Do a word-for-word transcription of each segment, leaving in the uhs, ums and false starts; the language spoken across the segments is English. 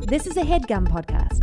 This is a HeadGum podcast.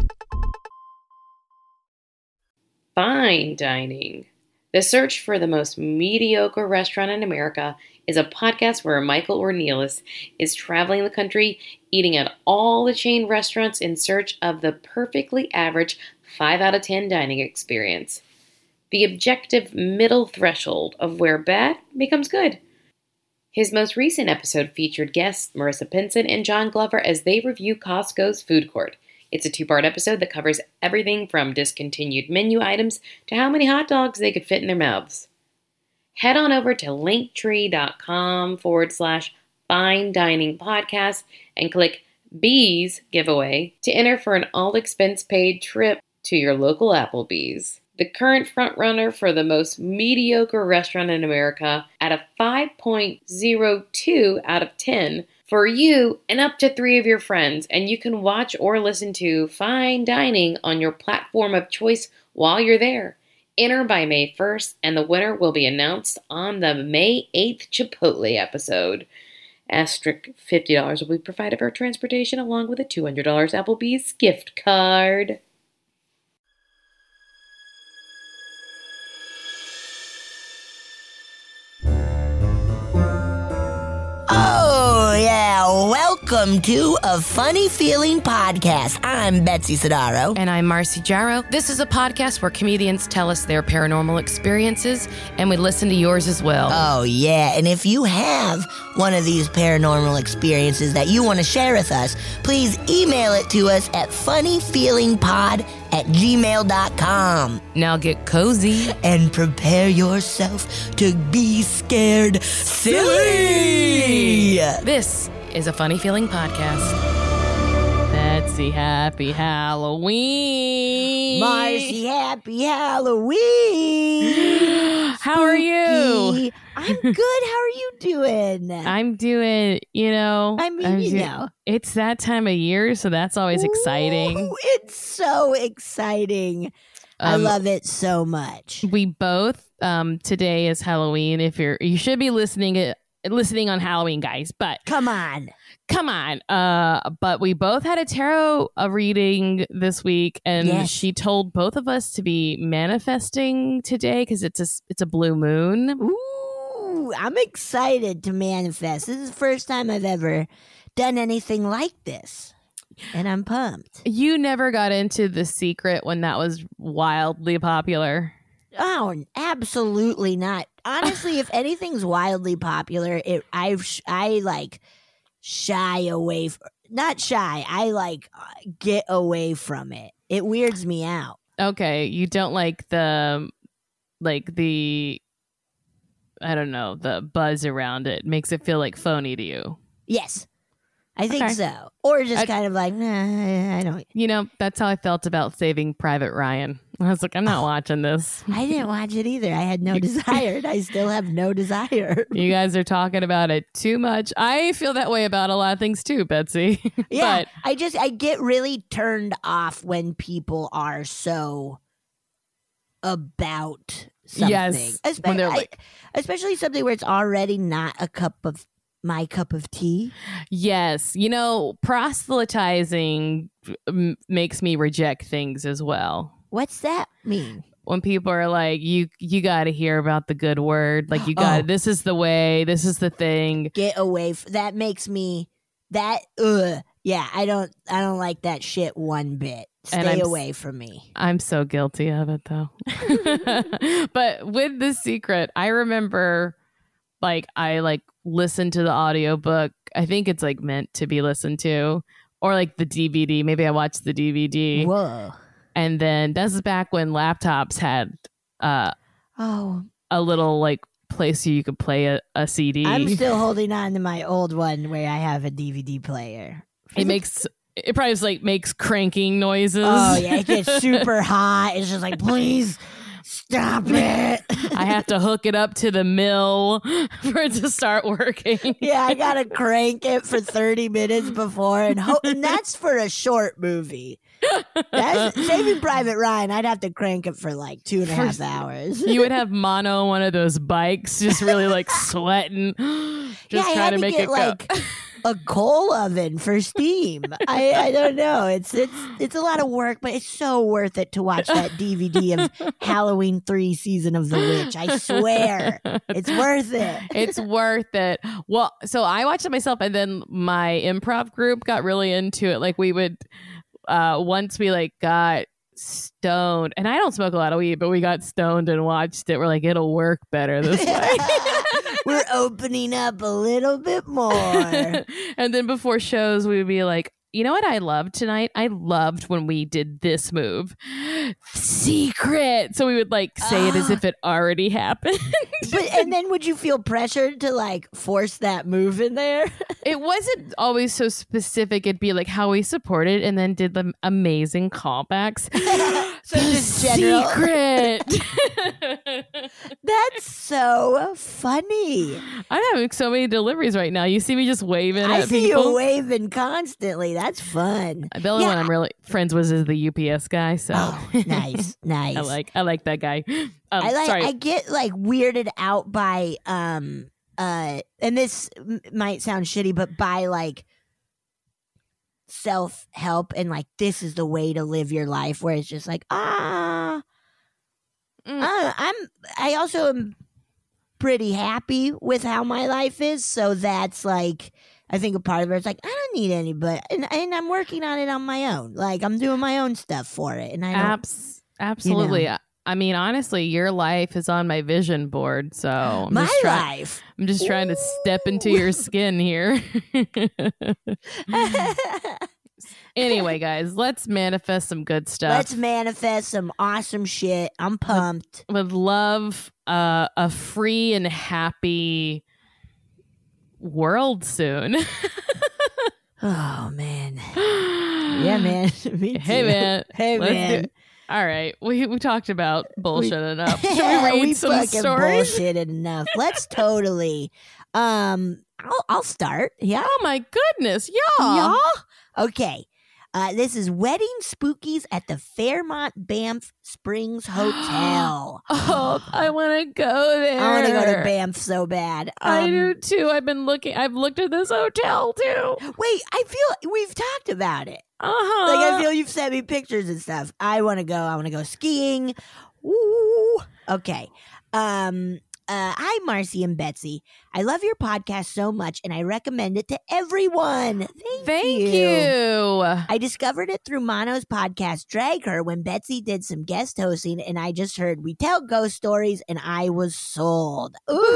Fine dining. The Search for the Most Mediocre Restaurant in America is a podcast where Michael Ornelas is traveling the country, eating at all the chain restaurants in search of the perfectly average five out of ten dining experience. The objective middle threshold of where bad becomes good. His most recent episode featured guests Marissa Pinson and John Glover as they review Costco's food court. It's a two-part episode that covers everything from discontinued menu items to how many hot dogs they could fit in their mouths. Head on over to linktree.com forward slash fine dining podcast and click Bees giveaway to enter for an all-expense paid trip to your local Applebee's. The current frontrunner for the most mediocre restaurant in America at a five point oh two out of ten for you and up to three of your friends. And you can watch or listen to Fine Dining on your platform of choice while you're there. Enter by May first, and the winner will be announced on the May eighth Chipotle episode. Asterisk fifty dollars will be provided for transportation along with a two hundred dollars Applebee's gift card. Welcome to A Funny Feeling Podcast. I'm Betsy Sidaro. And I'm Marcy Jarrow. This is a podcast where comedians tell us their paranormal experiences, and we listen to yours as well. Oh, yeah. And if you have one of these paranormal experiences that you want to share with us, please email it to us at funnyfeelingpod at gmail dot com. Now get cozy. And prepare yourself to be scared silly. This is a Funny Feeling podcast. Betsy, happy Halloween. Marcy, happy Halloween. How are you? I'm good. How are you doing? I'm doing, you know. I mean, I'm you do- know. It's that time of year, so that's always exciting. Ooh, it's so exciting. Um, I love it so much. We both, um, today is Halloween. If you're, you should be listening it. listening on Halloween, guys, but come on come on uh but we both had a tarot uh, reading this week, and yes. She told both of us to be manifesting today because it's a it's a blue moon. Ooh, I'm excited to manifest. This is the first time I've ever done anything like this, and I'm pumped. You never got into The Secret when that was wildly popular? Oh, absolutely not. Honestly, if anything's wildly popular, it I've I like shy away. F- not shy. I like get away from it. It weirds me out. Okay, you don't like the like the I don't know, the buzz around it makes it feel like phony to you. Yes. I think okay. so. Or just I, kind of like, nah, I don't. You know, that's how I felt about Saving Private Ryan. I was like, I'm not watching this. I didn't watch it either. I had no desire. I still have no desire. You guys are talking about it too much. I feel that way about a lot of things too, Betsy. Yeah, but, I just, I get really turned off when people are so about something. Yes. Espe- when they're like, I, especially something where it's already not a cup of my cup of tea. Yes. You know, proselytizing m- makes me reject things as well. What's that mean? When people are like, you you got to hear about the good word. Like, you got, oh. this is the way, this is the thing. Get away. F- that makes me, that, ugh. Yeah, I don't, I don't like that shit one bit. Stay away from me. I'm so guilty of it, though. But with The Secret, I remember, like, I, like, listened to the audiobook. I think it's, like, meant to be listened to. Or, like, the D V D. Maybe I watched the D V D. Whoa. And then this is back when laptops had uh, oh a little, like, place where you could play a, a C D. I'm still holding on to my old one where I have a D V D player. It makes... It probably just, like, makes cranking noises. Oh, yeah. It gets super hot. It's just like, please stop it. I have to hook it up to the mill for it to start working. Yeah, I got to crank it for thirty minutes before. And, ho- and that's for a short movie. That's, Saving Private Ryan, I'd have to crank it for like two and a half hours. You would have Mono on one of those bikes, just really like sweating, just yeah, trying to make get it like go. a coal oven for steam. I, I don't know. It's it's it's a lot of work, but it's so worth it to watch that D V D of Halloween three Season of the Witch. I swear. It's worth it. It's worth it. Well, so I watched it myself, and then my improv group got really into it. Like we would uh once we like got stoned, and I don't smoke a lot of weed, but we got stoned and watched it. We're like, it'll work better this way. We're opening up a little bit more. And then before shows, we would be like, you know what I loved tonight? I loved when we did this move. Secret. So we would like say uh, it as if it already happened. But and then would you feel pressured to like force that move in there? It wasn't always so specific. It'd be like how we supported and then did the amazing callbacks. So just general. Secret. That's so funny. I'm having so many deliveries right now. You see me just waving I at see people. you waving constantly. That's fun. The only Yeah. one I'm really friends with is the U P S guy. So Oh, nice, nice. I like I like that guy. Um, I like. sorry. I get like weirded out by um uh, and this m- might sound shitty, but by like self help and like this is the way to live your life, where it's just like ah, Mm. uh, I'm. I also am pretty happy with how my life is, so that's like. I think a part of it is like I don't need anybody, and, and I'm working on it on my own. Like I'm doing my own stuff for it, and I don't, Abs- absolutely. you know. I mean, honestly, your life is on my vision board, so I'm my just try- life. I'm just trying to step into your skin here. Anyway, guys, let's manifest some good stuff. Let's manifest some awesome shit. I'm pumped. Would love uh, a free and happy world soon. Oh man, yeah, man. Me too. Hey, man. Hey, Let's do man. it. All right, we we talked about bullshit We- enough. Should we read we some fucking stories? bullshitted enough. Let's totally. Um, I'll, I'll start. Yeah. Oh my goodness, y'all! Y'all? Okay. Uh, this is Wedding Spookies at the Fairmont Banff Springs Hotel. Oh, I want to go there. I want to go to Banff so bad. I Um, do too. I've been looking. I've looked at this hotel too. Wait, I feel we've talked about it. Uh huh. Like I feel you've sent me pictures and stuff. I want to go. I want to go skiing. Ooh. Okay. Um. Uh, hi, Marcy and Betsy. I love your podcast so much, and I recommend it to everyone. Thank, Thank you. you. I discovered it through Mono's podcast, Drag Her, when Betsy did some guest hosting, and I just heard we tell ghost stories, and I was sold.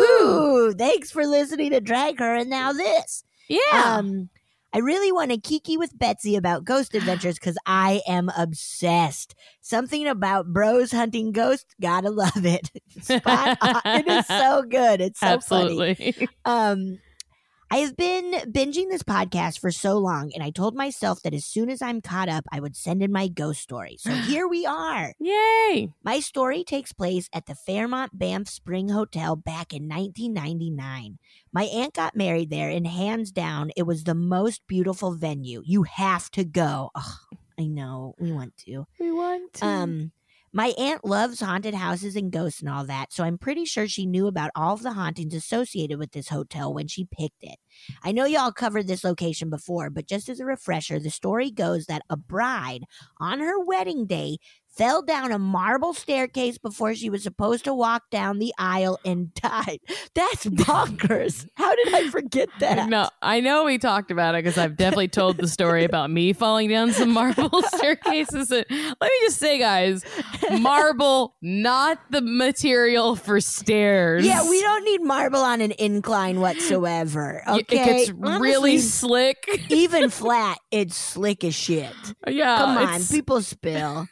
Ooh, thanks for listening to Drag Her, and now this. Yeah. Um, I really want to kiki with Betsy about ghost adventures because I am obsessed. Something about bros hunting ghosts, gotta love it. Spot on. It is so good. It's so funny. Absolutely. Um, I have been binging this podcast for so long, and I told myself that as soon as I'm caught up, I would send in my ghost story. So here we are. Yay. My story takes place at the Fairmont Banff Spring Hotel back in nineteen ninety-nine. My aunt got married there, and hands down, it was the most beautiful venue. You have to go. Oh, I know. We want to. We want to. Um, my aunt loves haunted houses and ghosts and all that, so I'm pretty sure she knew about all of the hauntings associated with this hotel when she picked it. I know y'all covered this location before, but just as a refresher, the story goes that a bride on her wedding day fell down a marble staircase before she was supposed to walk down the aisle and died. That's bonkers. How did I forget that? No, I know we talked about it because I've definitely told the story about me falling down some marble staircases. And let me just say, guys, marble, not the material for stairs. Yeah, we don't need marble on an incline whatsoever. Y- Okay, It gets Honestly, really slick. even flat, it's slick as shit. Yeah. Come on, it's- people spill.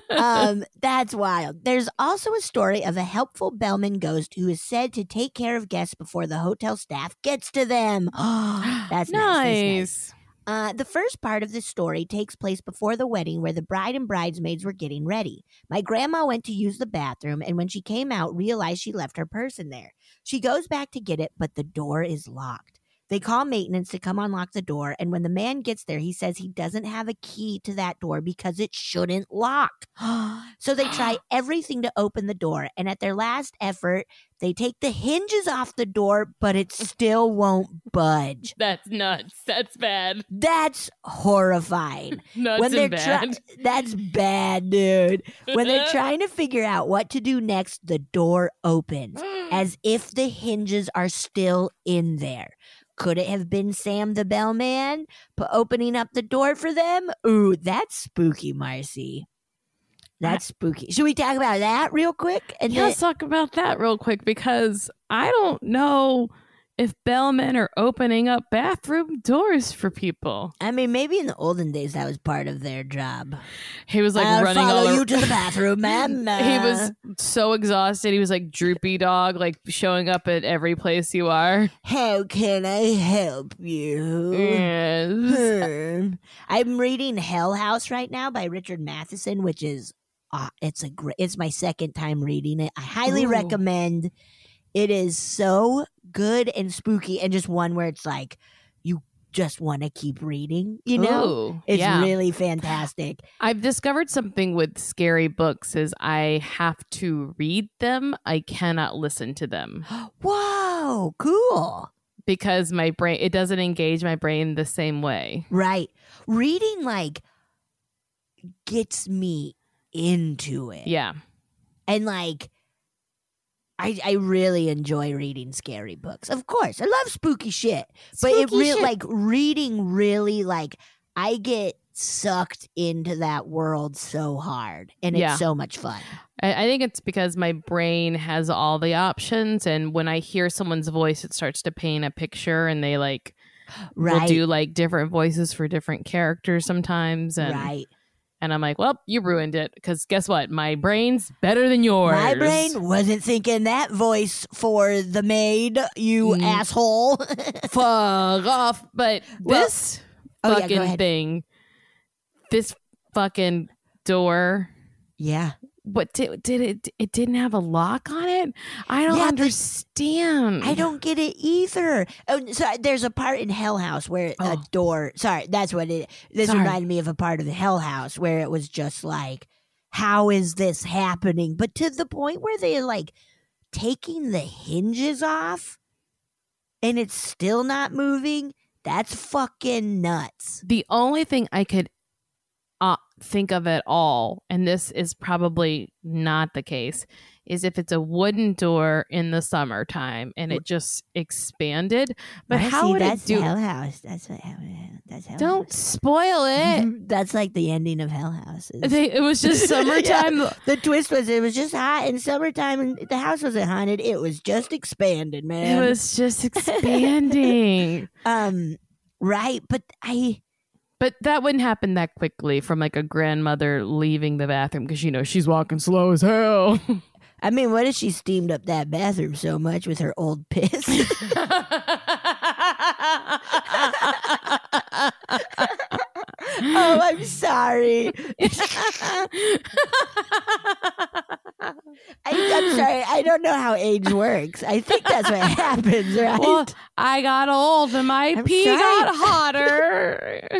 um, that's wild. There's also a story of a helpful bellman ghost who is said to take care of guests before the hotel staff gets to them. Oh, that's nice. That's nice. nice. Uh, the first part of this story takes place before the wedding where the bride and bridesmaids were getting ready. My grandma went to use the bathroom, and when she came out, realized she left her purse in there. She goes back to get it, but the door is locked. They call maintenance to come unlock the door, and when the man gets there, he says he doesn't have a key to that door because it shouldn't lock. So they try everything to open the door, and at their last effort, they take the hinges off the door, but it still won't budge. That's nuts. That's bad. That's horrifying. Nuts when they're and bad. try- that's bad, dude. When they're trying to figure out what to do next, the door opens as if the hinges are still in there. Could it have been Sam the bellman p- opening up the door for them? Ooh, that's spooky, Marcy. That's spooky. Should we talk about that real quick? And Yeah, then- let's talk about that real quick because I don't know if bellmen are opening up bathroom doors for people. I mean, maybe in the olden days that was part of their job. He was like I'll running follow all you ar- to the bathroom, ma'am. He was so exhausted. He was like droopy dog, like showing up at every place you are. How can I help you? Yes. Hmm. I'm reading Hell House right now by Richard Matheson, which is uh, it's a great. It's my second time reading it. I highly Ooh. recommend. It is so good and spooky, and just one where it's like you just want to keep reading. You know, Ooh, it's yeah. really fantastic. I've discovered something with scary books is I have to read them. I cannot listen to them Whoa, cool! because my brain, it doesn't engage my brain the same way. Right, reading like gets me into it. Yeah. And like I I really enjoy reading scary books. Of course. I love spooky shit. But it Spooky really shit. like reading really like I get sucked into that world so hard and it's Yeah. so much fun. I, I think it's because my brain has all the options. And when I hear someone's voice, it starts to paint a picture and they like will Right. do like different voices for different characters sometimes. And, right. and I'm like, well, you ruined it. Because guess what? My brain's better than yours. My brain wasn't thinking that voice for the maid, you Mm. asshole. Fuck off. But Well- this Oh, yeah, go fucking ahead. thing, this fucking door, yeah. what did, did it, it didn't have a lock on it? I don't Yeah, the- understand. I don't get it either. Oh, so there's a part in Hell House where a Oh. door. Sorry, that's what it. This Sorry. reminded me of a part of the Hell House where it was just like, how is this happening? But to the point where they're like taking the hinges off, and it's still not moving. That's fucking nuts. The only thing I could uh, think of at all, and this is probably not the case, is if it's a wooden door in the summertime and it just expanded. But I how see, would that's it do? Hell House? That's what happened. That's Hell Don't House. spoil it. That's like the ending of Hell House. is- They, it was just summertime. The twist was it was just hot in summertime and the house wasn't haunted. It was just expanded, It man. was just expanding. um right, but I But that wouldn't happen that quickly from like a grandmother leaving the bathroom because, you know, she's walking slow as hell. I mean, what if she steamed up that bathroom so much with her old piss? Oh, I'm sorry. I, I'm sorry. I don't know how age works. I think that's what happens, right? Well, I got old and my I'm pee sorry. got hotter.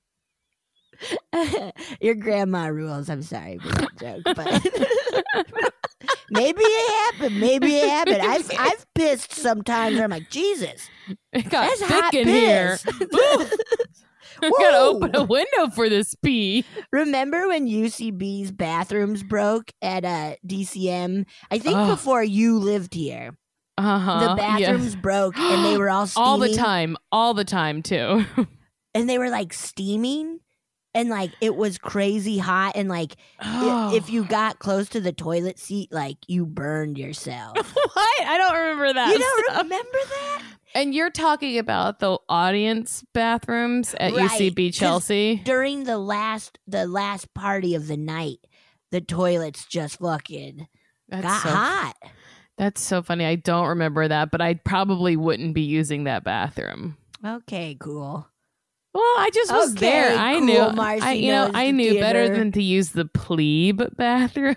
Your grandma rules. I'm sorry for that joke, but maybe it happened. Maybe it happened. I've I've pissed sometimes where I'm like, Jesus, It got that's thick hot in here. piss. I gotta Whoa. open a window for this pee. Remember when U C B's bathrooms broke at uh, D C M? I think Ugh. before you lived here, Uh-huh. the bathrooms broke and they were all steaming. all the time. All the time, too. And they were like steaming. And like it was crazy hot, and like i- if you got close to the toilet seat, like you burned yourself. What? I don't remember that. You don't stuff. remember that? And you're talking about the audience bathrooms at Right, U C B 'cause Chelsea? During the last the last party of the night, the toilets just fucking That's got so, hot. That's so funny. I don't remember that, but I probably wouldn't be using that bathroom. Okay, cool. Well, I just was Okay, there. I cool, knew. Marcy I, you know, knows I the knew better theater. than to use the plebe bathroom.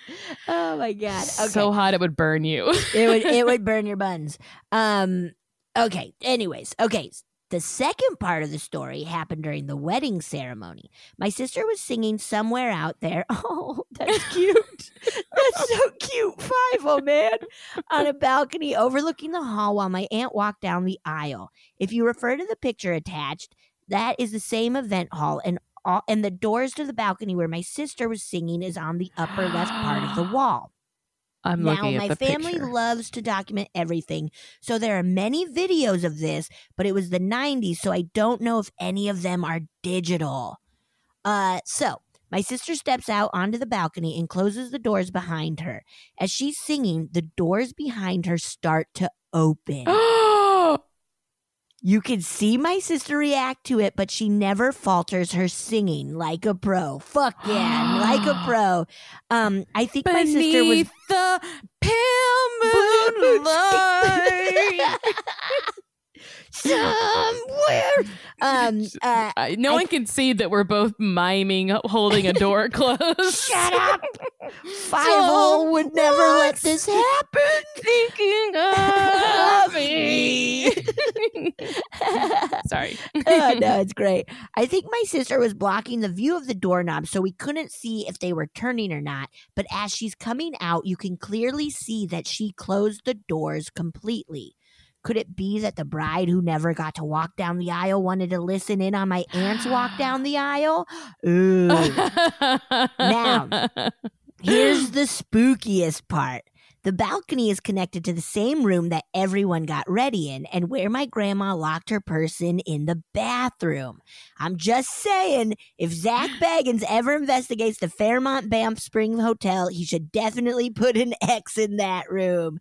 Oh my god. Okay. So hot it would burn you. it would it would burn your buns. Um Okay. Anyways, okay. The second part of the story happened during the wedding ceremony. My sister was singing somewhere out there. Oh, that's cute. That's so cute. Five, oh man. On a balcony overlooking the hall while my aunt walked down the aisle. If you refer to the picture attached, that is the same event hall, and all, and the doors to the balcony where my sister was singing is on the upper left part of the wall. I'm now, looking at my the family picture. loves to document everything, so there are many videos of this, but it was the nineties, so I don't know if any of them are digital. Uh, so, my sister steps out onto the balcony and closes the doors behind her. As she's singing, the doors behind her start to open. You can see my sister react to it, but she never falters her singing like a pro. Fuck yeah, like a pro. Um, I think my sister was Beneath the pale moonlight. somewhere. Um, uh, Uh, no I- one can see that we're both miming holding a door closed. Shut up. Five would never let this happen. Thinking of me. Sorry. Oh, no, it's great. I think my sister was blocking the view of the doorknob, so we couldn't see if they were turning or not. But as she's coming out, you can clearly see that she closed the doors completely. Could it be that the bride who never got to walk down the aisle wanted to listen in on my aunt's walk down the aisle? Ooh. Now, here's the spookiest part. The balcony is connected to the same room that everyone got ready in and where my grandma locked her person in the bathroom. I'm just saying, if Zach Baggins ever investigates the Fairmont Banff Spring Hotel, he should definitely put an X in that room.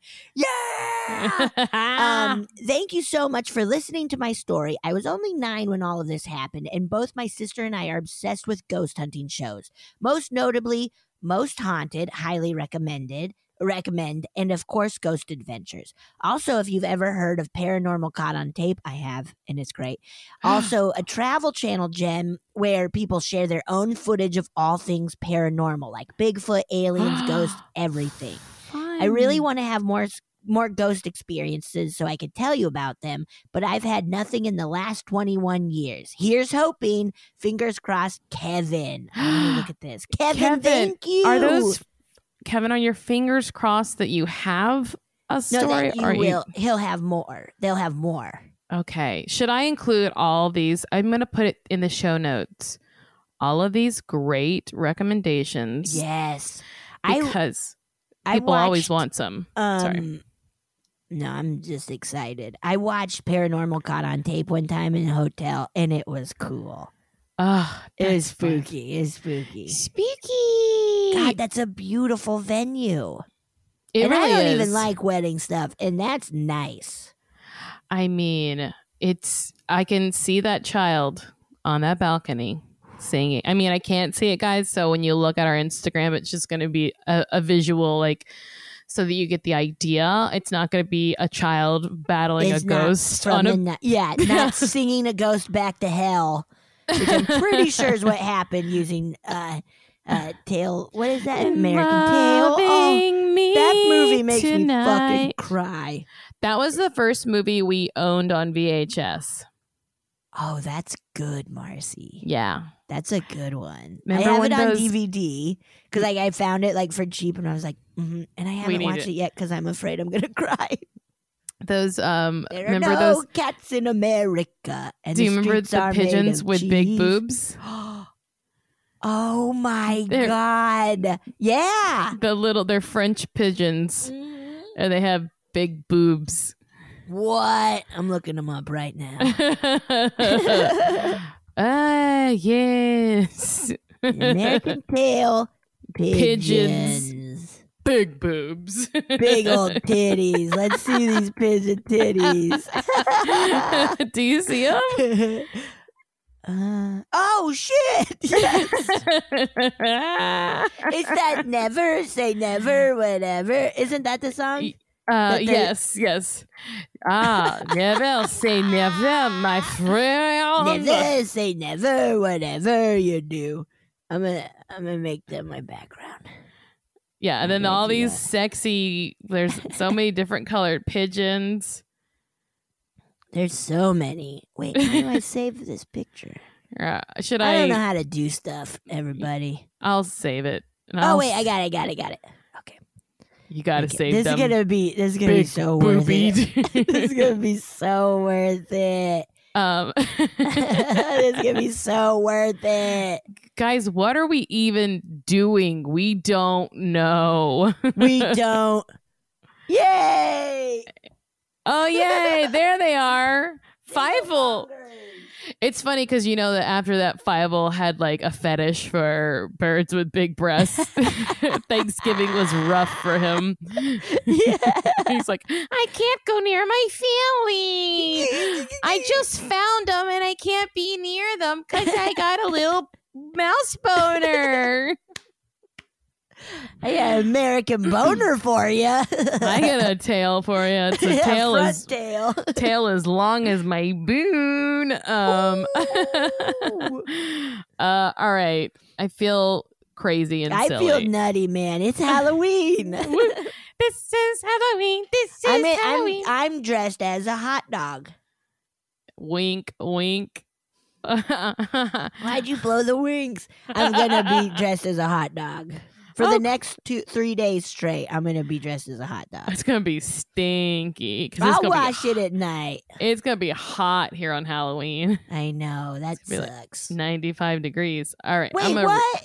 Yeah! um, thank you so much for listening to my story. I was only nine when all of this happened, and both my sister and I are obsessed with ghost hunting shows. Most notably, Most Haunted, highly recommended. recommend, and of course, Ghost Adventures. Also, if you've ever heard of Paranormal Caught on Tape, I have, and it's great. Also, a Travel Channel gem where people share their own footage of all things paranormal, like Bigfoot, aliens, ghosts, everything. I really want to have more more ghost experiences so I could tell you about them, but I've had nothing in the last twenty-one years. Here's hoping. Fingers crossed, Kevin. I want to look at this. Kevin, Kevin, thank you. Are those, Kevin, are your fingers crossed that you have a No, story? that you or will. He'll have more. They'll have more. Okay. Should I include all these? I'm going to put it in the show notes. All of these great recommendations. Yes. Because I, people I watched, always want some. Um, Sorry. No, I'm just excited. I watched Paranormal Caught on Tape one time in a hotel, and it was cool. Oh, It was spooky. It was spooky. Spooky. God, that's a beautiful venue. It and really I don't is. even like wedding stuff, and that's nice. I mean, it's, I can see that child on that balcony singing. I mean, I can't see it, guys. So when you look at our Instagram, it's just going to be a, a visual, like, so that you get the idea. It's not going to be a child battling It's a not ghost from on a. the ni- yeah, not singing a ghost back to hell, which I'm pretty sure is what happened using uh, uh, Tale. What is that? American Tail. Oh, Loving me that movie makes me fucking tonight. cry. That was the first movie we owned on V H S. Oh, that's good, Marcy. Yeah. That's a good one. Remember I have when it on those- D V D because like I found it like for cheap, and I was like, mm-hmm. and I haven't need watched it. it, yet because I'm afraid I'm gonna cry. Those, um, There are remember no those? cats in America, and Do you the remember streets the are made pigeons of with big cheese. boobs? Oh my They're- god! Yeah. The little, they're French pigeons, Mhm. and they have big boobs. What? I'm looking them up right now. Ah, yes. American Tail Pigeons. pigeons. Big boobs. Big old titties. Let's see these pigeon titties. Do you see them? Uh, oh shit! Yes. It's that never say never, whatever. Isn't that the song? Uh, That they- yes, yes. Ah, never say never, my friend. Never say never, whatever you do. I'm gonna, I'm gonna make that my background. Yeah, and then I'm gonna all do these that. sexy, there's so many different colored pigeons. There's so many. Wait, how do I save this picture? Uh, should I? I don't know how to do stuff, everybody. I'll save it. and Oh, I'll wait, s- I got it, got it, got it. Okay. You gotta Okay, save this them. is gonna be this is gonna be big so worth boobied. it. This is gonna be so worth it. um, This is gonna be so worth it. guys, what are we even doing? We don't know. We don't. Yay! Oh yay! There they are. Fievel. It's funny because you know that after that, Fievel had like a fetish for birds with big breasts. Thanksgiving was rough for him. Yeah. He's like, I can't go near my family. I just found them and I can't be near them because I got a little mouse boner. I got an American boner for you. I got a tail for you. It's a Yeah, tail front as tail. tail as long as my boon. Um, uh, all right. I feel crazy and I silly. feel nutty, man. It's Halloween. This is Halloween. This is I mean, Halloween. I'm I'm dressed as a hot dog. Wink, wink. Why'd you blow the wings? I'm gonna be dressed as a hot dog for Oh. the next two, three days straight. I'm gonna be dressed as a hot dog. It's gonna be stinky. 'cause it's I'll gonna be wash it at night. It's gonna be hot here on Halloween. I know that It's gonna be sucks. ninety-five degrees. All right. Wait, I'm gonna, what?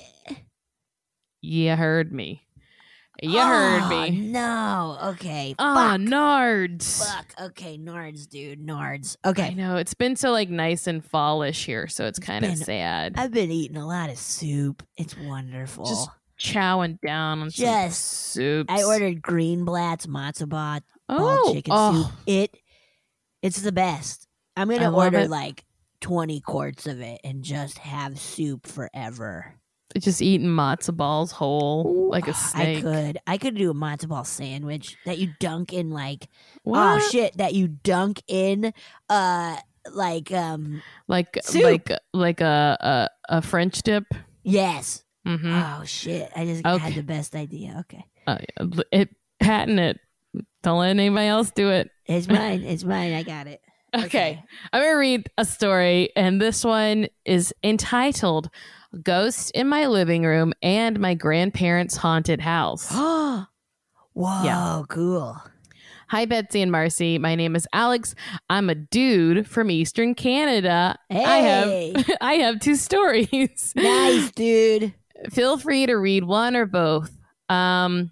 You heard me. You Oh, heard me. No. Okay. Oh, Fuck. nards. Fuck. Okay, Nards, dude. Nards. I Okay. know. It's been so like nice and fallish here, so it's kind of been- sad. I've been eating a lot of soup. It's wonderful. Just chowing down on some Just- soups. I ordered Greenblatt's matzo ball oh, chicken oh, soup. It, it's the best. I'm I gonna love order it. like twenty quarts of it and just have soup forever. just eating matzo balls whole like a I snake. could, I could do a matzo ball sandwich that you dunk in like, What? oh shit, that you dunk in, uh, like um, Like Soup. like like a a, a French dip. yes. Mm-hmm. Oh shit, I just Okay. had the best idea. Okay, Uh, it patent it. Don't let anybody else do it. it's mine. It's mine. I got it. Okay. I'm going to read a story, and this one is entitled Ghost in My Living Room and My Grandparents' Haunted House. Oh, whoa, Yeah. cool. Hi, Betsy and Marcy. My name is Alex. I'm a dude from Eastern Canada. Hey, I have I have two stories. nice, dude. Feel free to read one or both. Um,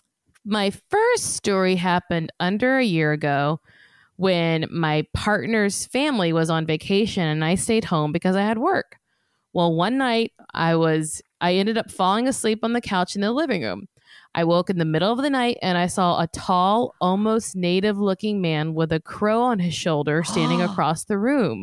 my first story happened under a year ago when my partner's family was on vacation and I stayed home because I had work. Well, one night I was I ended up falling asleep on the couch in the living room. I woke in the middle of the night and I saw a tall, almost native looking man with a crow on his shoulder standing across the room.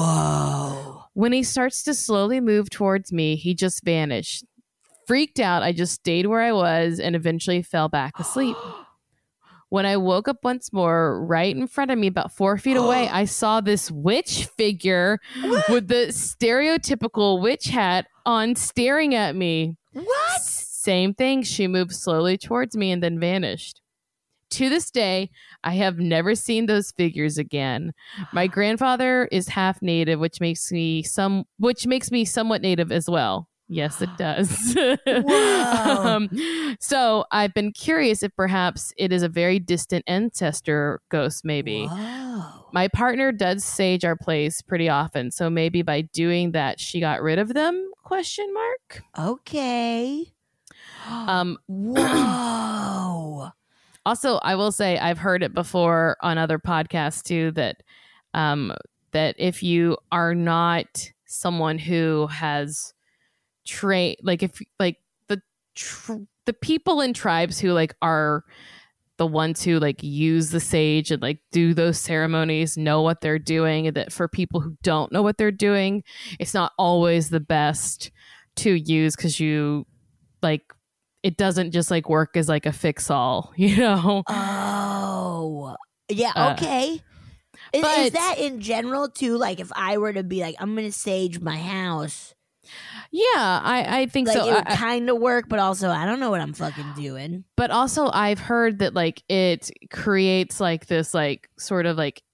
Whoa. When he starts to slowly move towards me, he just vanished. Freaked out, I just stayed where I was and eventually fell back asleep. When I woke up once more, right in front of me, about four feet away, I saw this witch figure with the stereotypical witch hat on staring at me. What? Same thing. She moved slowly towards me and then vanished. To this day, I have never seen those figures again. My grandfather is half native, which makes me some which makes me somewhat native as well. Yes, it does. Whoa. um, so I've been curious if perhaps it is a very distant ancestor ghost, maybe. Whoa. My partner does sage our place pretty often, so maybe by doing that, she got rid of them? Question mark. Okay. Um, Whoa. Also, I will say I've heard it before on other podcasts too that um, that if you are not someone who has trained, like if like the tr- the people in tribes who like are the ones who like use the sage and like do those ceremonies know what they're doing, and that for people who don't know what they're doing, it's not always the best to use because you like it doesn't just like work as like a fix all, you know. Oh. Yeah, Uh, okay. Is, but- is that in general too? Like if I were to be like, I'm gonna sage my house, Yeah, I, I think like so. it would I- I- kind of work, but also I don't know what I'm fucking doing. but also I've heard that like it creates like this like sort of like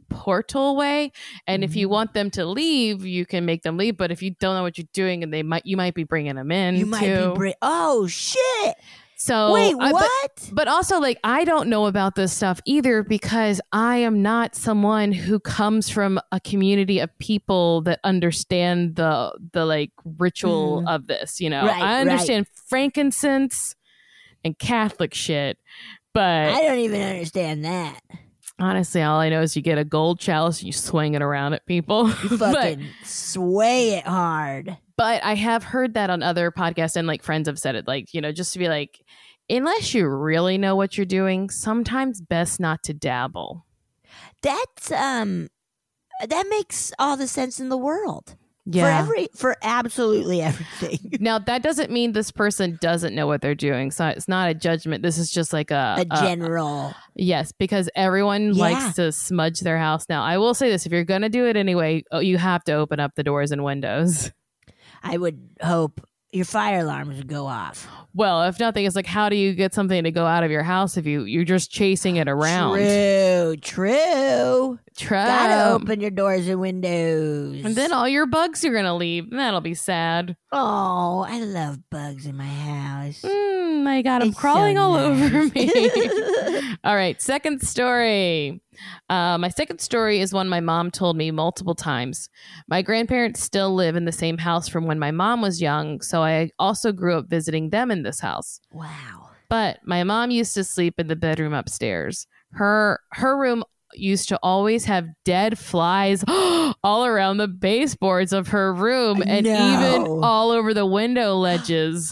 portal way. And if you Mhm. want them to leave, you can make them leave. But if you don't know what you're doing, and they might, you might be bringing them in. You might too. be. Bri- oh shit! So Wait, I- what? but, but also, like, I don't know about this stuff either because I am not someone who comes from a community of people that understand the the like ritual Mm. of this. You know, Right, I understand frankincense and Catholic shit, but I don't even understand that. honestly, all I know is you get a gold chalice and you swing it around at people. You but, fucking sway it hard. but I have heard that on other podcasts, and like friends have said it, like, you know, just to be like, unless you really know what you're doing, sometimes best not to dabble. That's um, that makes all the sense in the world. For Yeah. every, for absolutely everything. Now, that doesn't mean this person doesn't know what they're doing. So it's not a judgment. This is just like a, A general. yes, because everyone Yeah. likes to smudge their house. Now, I will say this. If you're going to do it anyway, oh, you have to open up the doors and windows. I would hope your fire alarms would go off. Well, if nothing, it's like, how do you get something to go out of your house if you, you're just chasing it around? True, true. True. Gotta open your doors and windows. And then all your bugs are going to leave. And that'll be sad. oh, I love bugs in my house. Mm, I got them It's so crawling all over nice. me. All right, second story. Uh, my second story is one my mom told me multiple times. My grandparents still live in the same house from when my mom was young, so I also grew up visiting them in this house. Wow. But my mom used to sleep in the bedroom upstairs. Her her room used to always have dead flies all around the baseboards of her room and No. even all over the window ledges.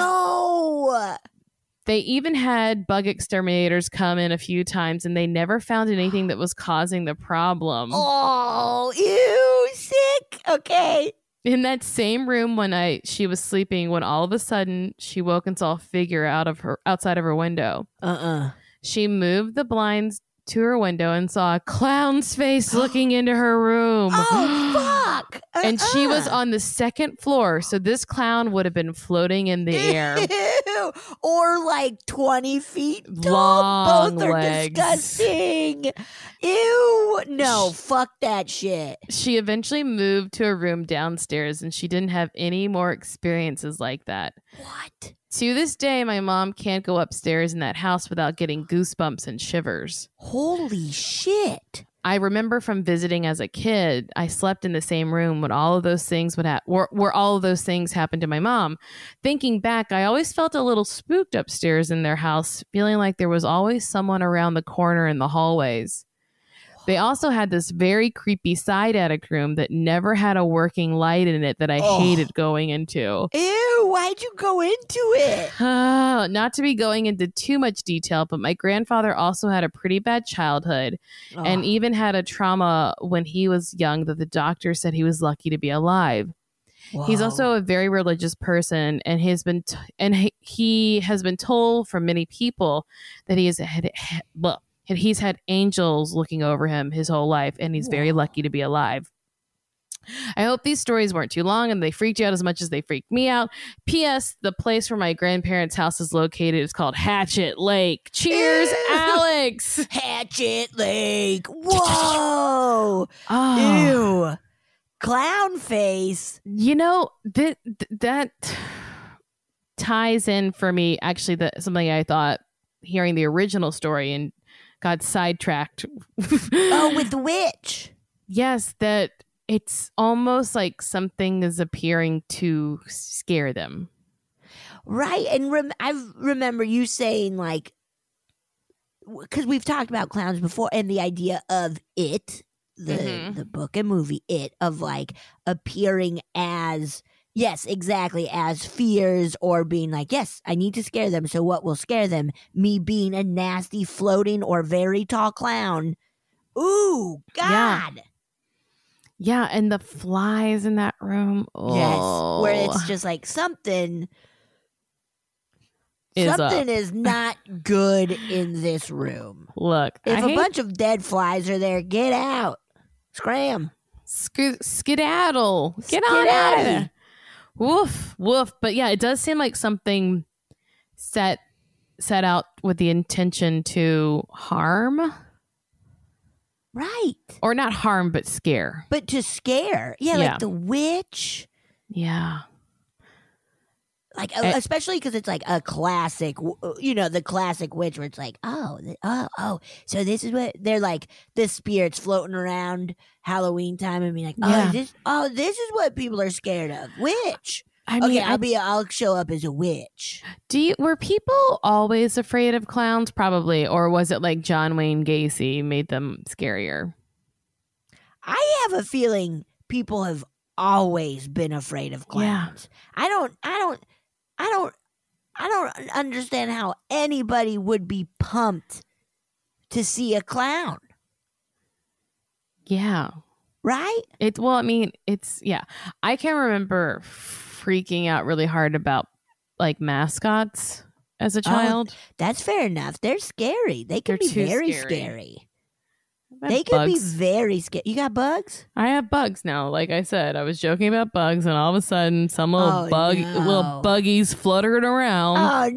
No. They even had bug exterminators come in a few times, and they never found anything that was causing the problem. Oh, ew, sick. Okay. In that same room one night, she was sleeping when all of a sudden she woke and saw a figure out of her outside of her window. Uh-uh. She moved the blinds to her window and saw a clown's face looking into her room. Oh, fuck. And she was Uh-uh. on the second floor, so this clown would have been floating in the air. Ew. Or like twenty feet tall. Long Both are legs. disgusting. Ew. No, fuck that shit. She eventually moved to a room downstairs, and she didn't have any more experiences like that. What? To this day, my mom can't go upstairs in that house without getting goosebumps and shivers. Holy shit. I remember from visiting as a kid, I slept in the same room when all of those things would happen, where, where all of those things happened to my mom. Thinking back, I always felt a little spooked upstairs in their house, feeling like there was always someone around the corner in the hallways. They also had this very creepy side attic room that never had a working light in it that I Oh. hated going into. Ew, why'd you go into it? Uh, not to be going into too much detail, but my grandfather also had a pretty bad childhood and Oh. even had a trauma when he was young that the doctor said he was lucky to be alive. He's Whoa. also a very religious person, and he's been t- and he, he has been told from many people that he has had well, he's had angels looking over him his whole life, and he's very Whoa. lucky to be alive. I hope these stories weren't too long and they freaked you out as much as they freaked me out. P S. The place where my grandparents' house is located is called Hatchet Lake. Cheers, Ew. Alex. Hatchet Lake. Whoa. Oh, Ew. Clown face. you know that that ties in for me. Actually, that something I thought hearing the original story and got sidetracked. Oh, with the witch. Yes, that it's almost like something is appearing to scare them. Right. And rem- I remember you saying, like, because we've talked about clowns before and the idea of it, the, Mhm. the book and movie, it, of like appearing as, yes, exactly, as fears or being like, yes, I need to scare them. So what will scare them? Me being a nasty, floating, or very tall clown. Ooh, Yeah. God. Yeah, and the flies in that room. Oh, Yes. Where it's just like something. Is Something is not good in this room. look. If I a hate bunch of dead flies are there, get out. Scram. sk- skedaddle. Get on out of Skedaddle. there. Woof, woof. But yeah, it does seem like something set set out with the intention to harm. Right. Or not harm, but scare. But to scare. Yeah, Yeah. like the witch. Yeah. Like, Eh. especially because it's like a classic, you know, the classic witch where it's like, oh, th- oh, oh. So this is what they're like, the spirits floating around Halloween time and being like, oh, Yeah. this, oh, this is what people are scared of. Witch. I mean, Okay, I- I'll be, I'll show up as a witch. Do you, were people always afraid of clowns? Probably. Or was it like John Wayne Gacy made them scarier? I have a feeling people have always been afraid of Yeah. clowns. I don't, I don't, I don't, I don't understand how anybody would be pumped to see a clown, Yeah. right? It, well, I mean, it's, yeah. I can remember freaking out really hard about like mascots as a child. That's fair enough. They're scary. They can They're be too very scary. scary. I have They can be bugs. very scary. You got bugs? I have bugs now. Like I said, I was joking about bugs, and all of a sudden, some little Oh, bug, no. little buggies fluttering around. Oh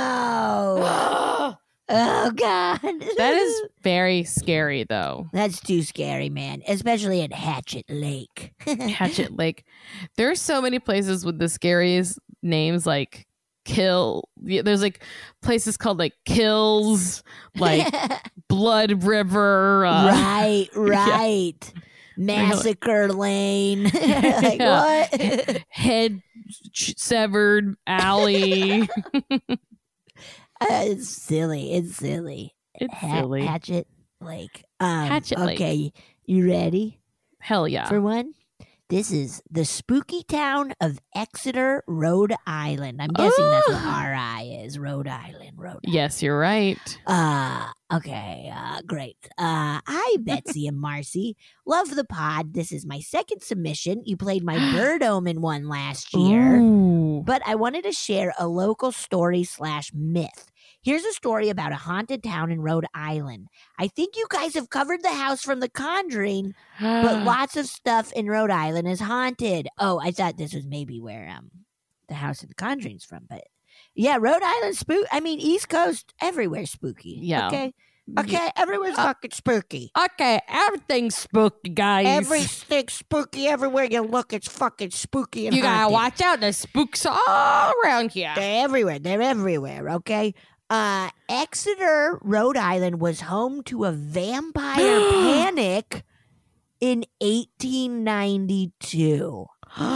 no! Oh god, That is very scary, though. that's too scary, man. Especially at Hatchet Lake. Hatchet Lake. There's so many places with the scariest names, like Kill. Yeah, there's like places called like Kills, like Blood River. Uh, right, right. Massacre Lane. Like Yeah. what? Head ch- severed alley. Uh, it's silly. It's silly. It's Ha- silly. Hatchet Lake. Um, Hatchet Lake. Okay, you ready Hell yeah. for one? This is the spooky town of Exeter, Rhode Island. I'm guessing that's what Oh. R I is. Rhode Island, Rhode Island. Yes, you're right. Uh, okay, uh, great. Uh, hi, Betsy and Marcy. Love the pod. This is my second submission. You played my bird omen one last year. Ooh. But I wanted to share a local story slash myth. Here's a story about a haunted town in Rhode Island. I think you guys have covered the house from The Conjuring, but lots of stuff in Rhode Island is haunted. Oh, I thought this was maybe where um the house of The Conjuring's from, but yeah, Rhode Island spook. I mean, East Coast, everywhere spooky. Yeah. Okay. Okay, everywhere's fucking spooky. Okay, everything's spooky, guys. Everything's spooky everywhere you look. It's fucking spooky and you gotta haunted. watch out. There's spooks all around here. They're everywhere. They're everywhere. Okay. Uh, Exeter, Rhode Island was home to a vampire panic in eighteen ninety-two.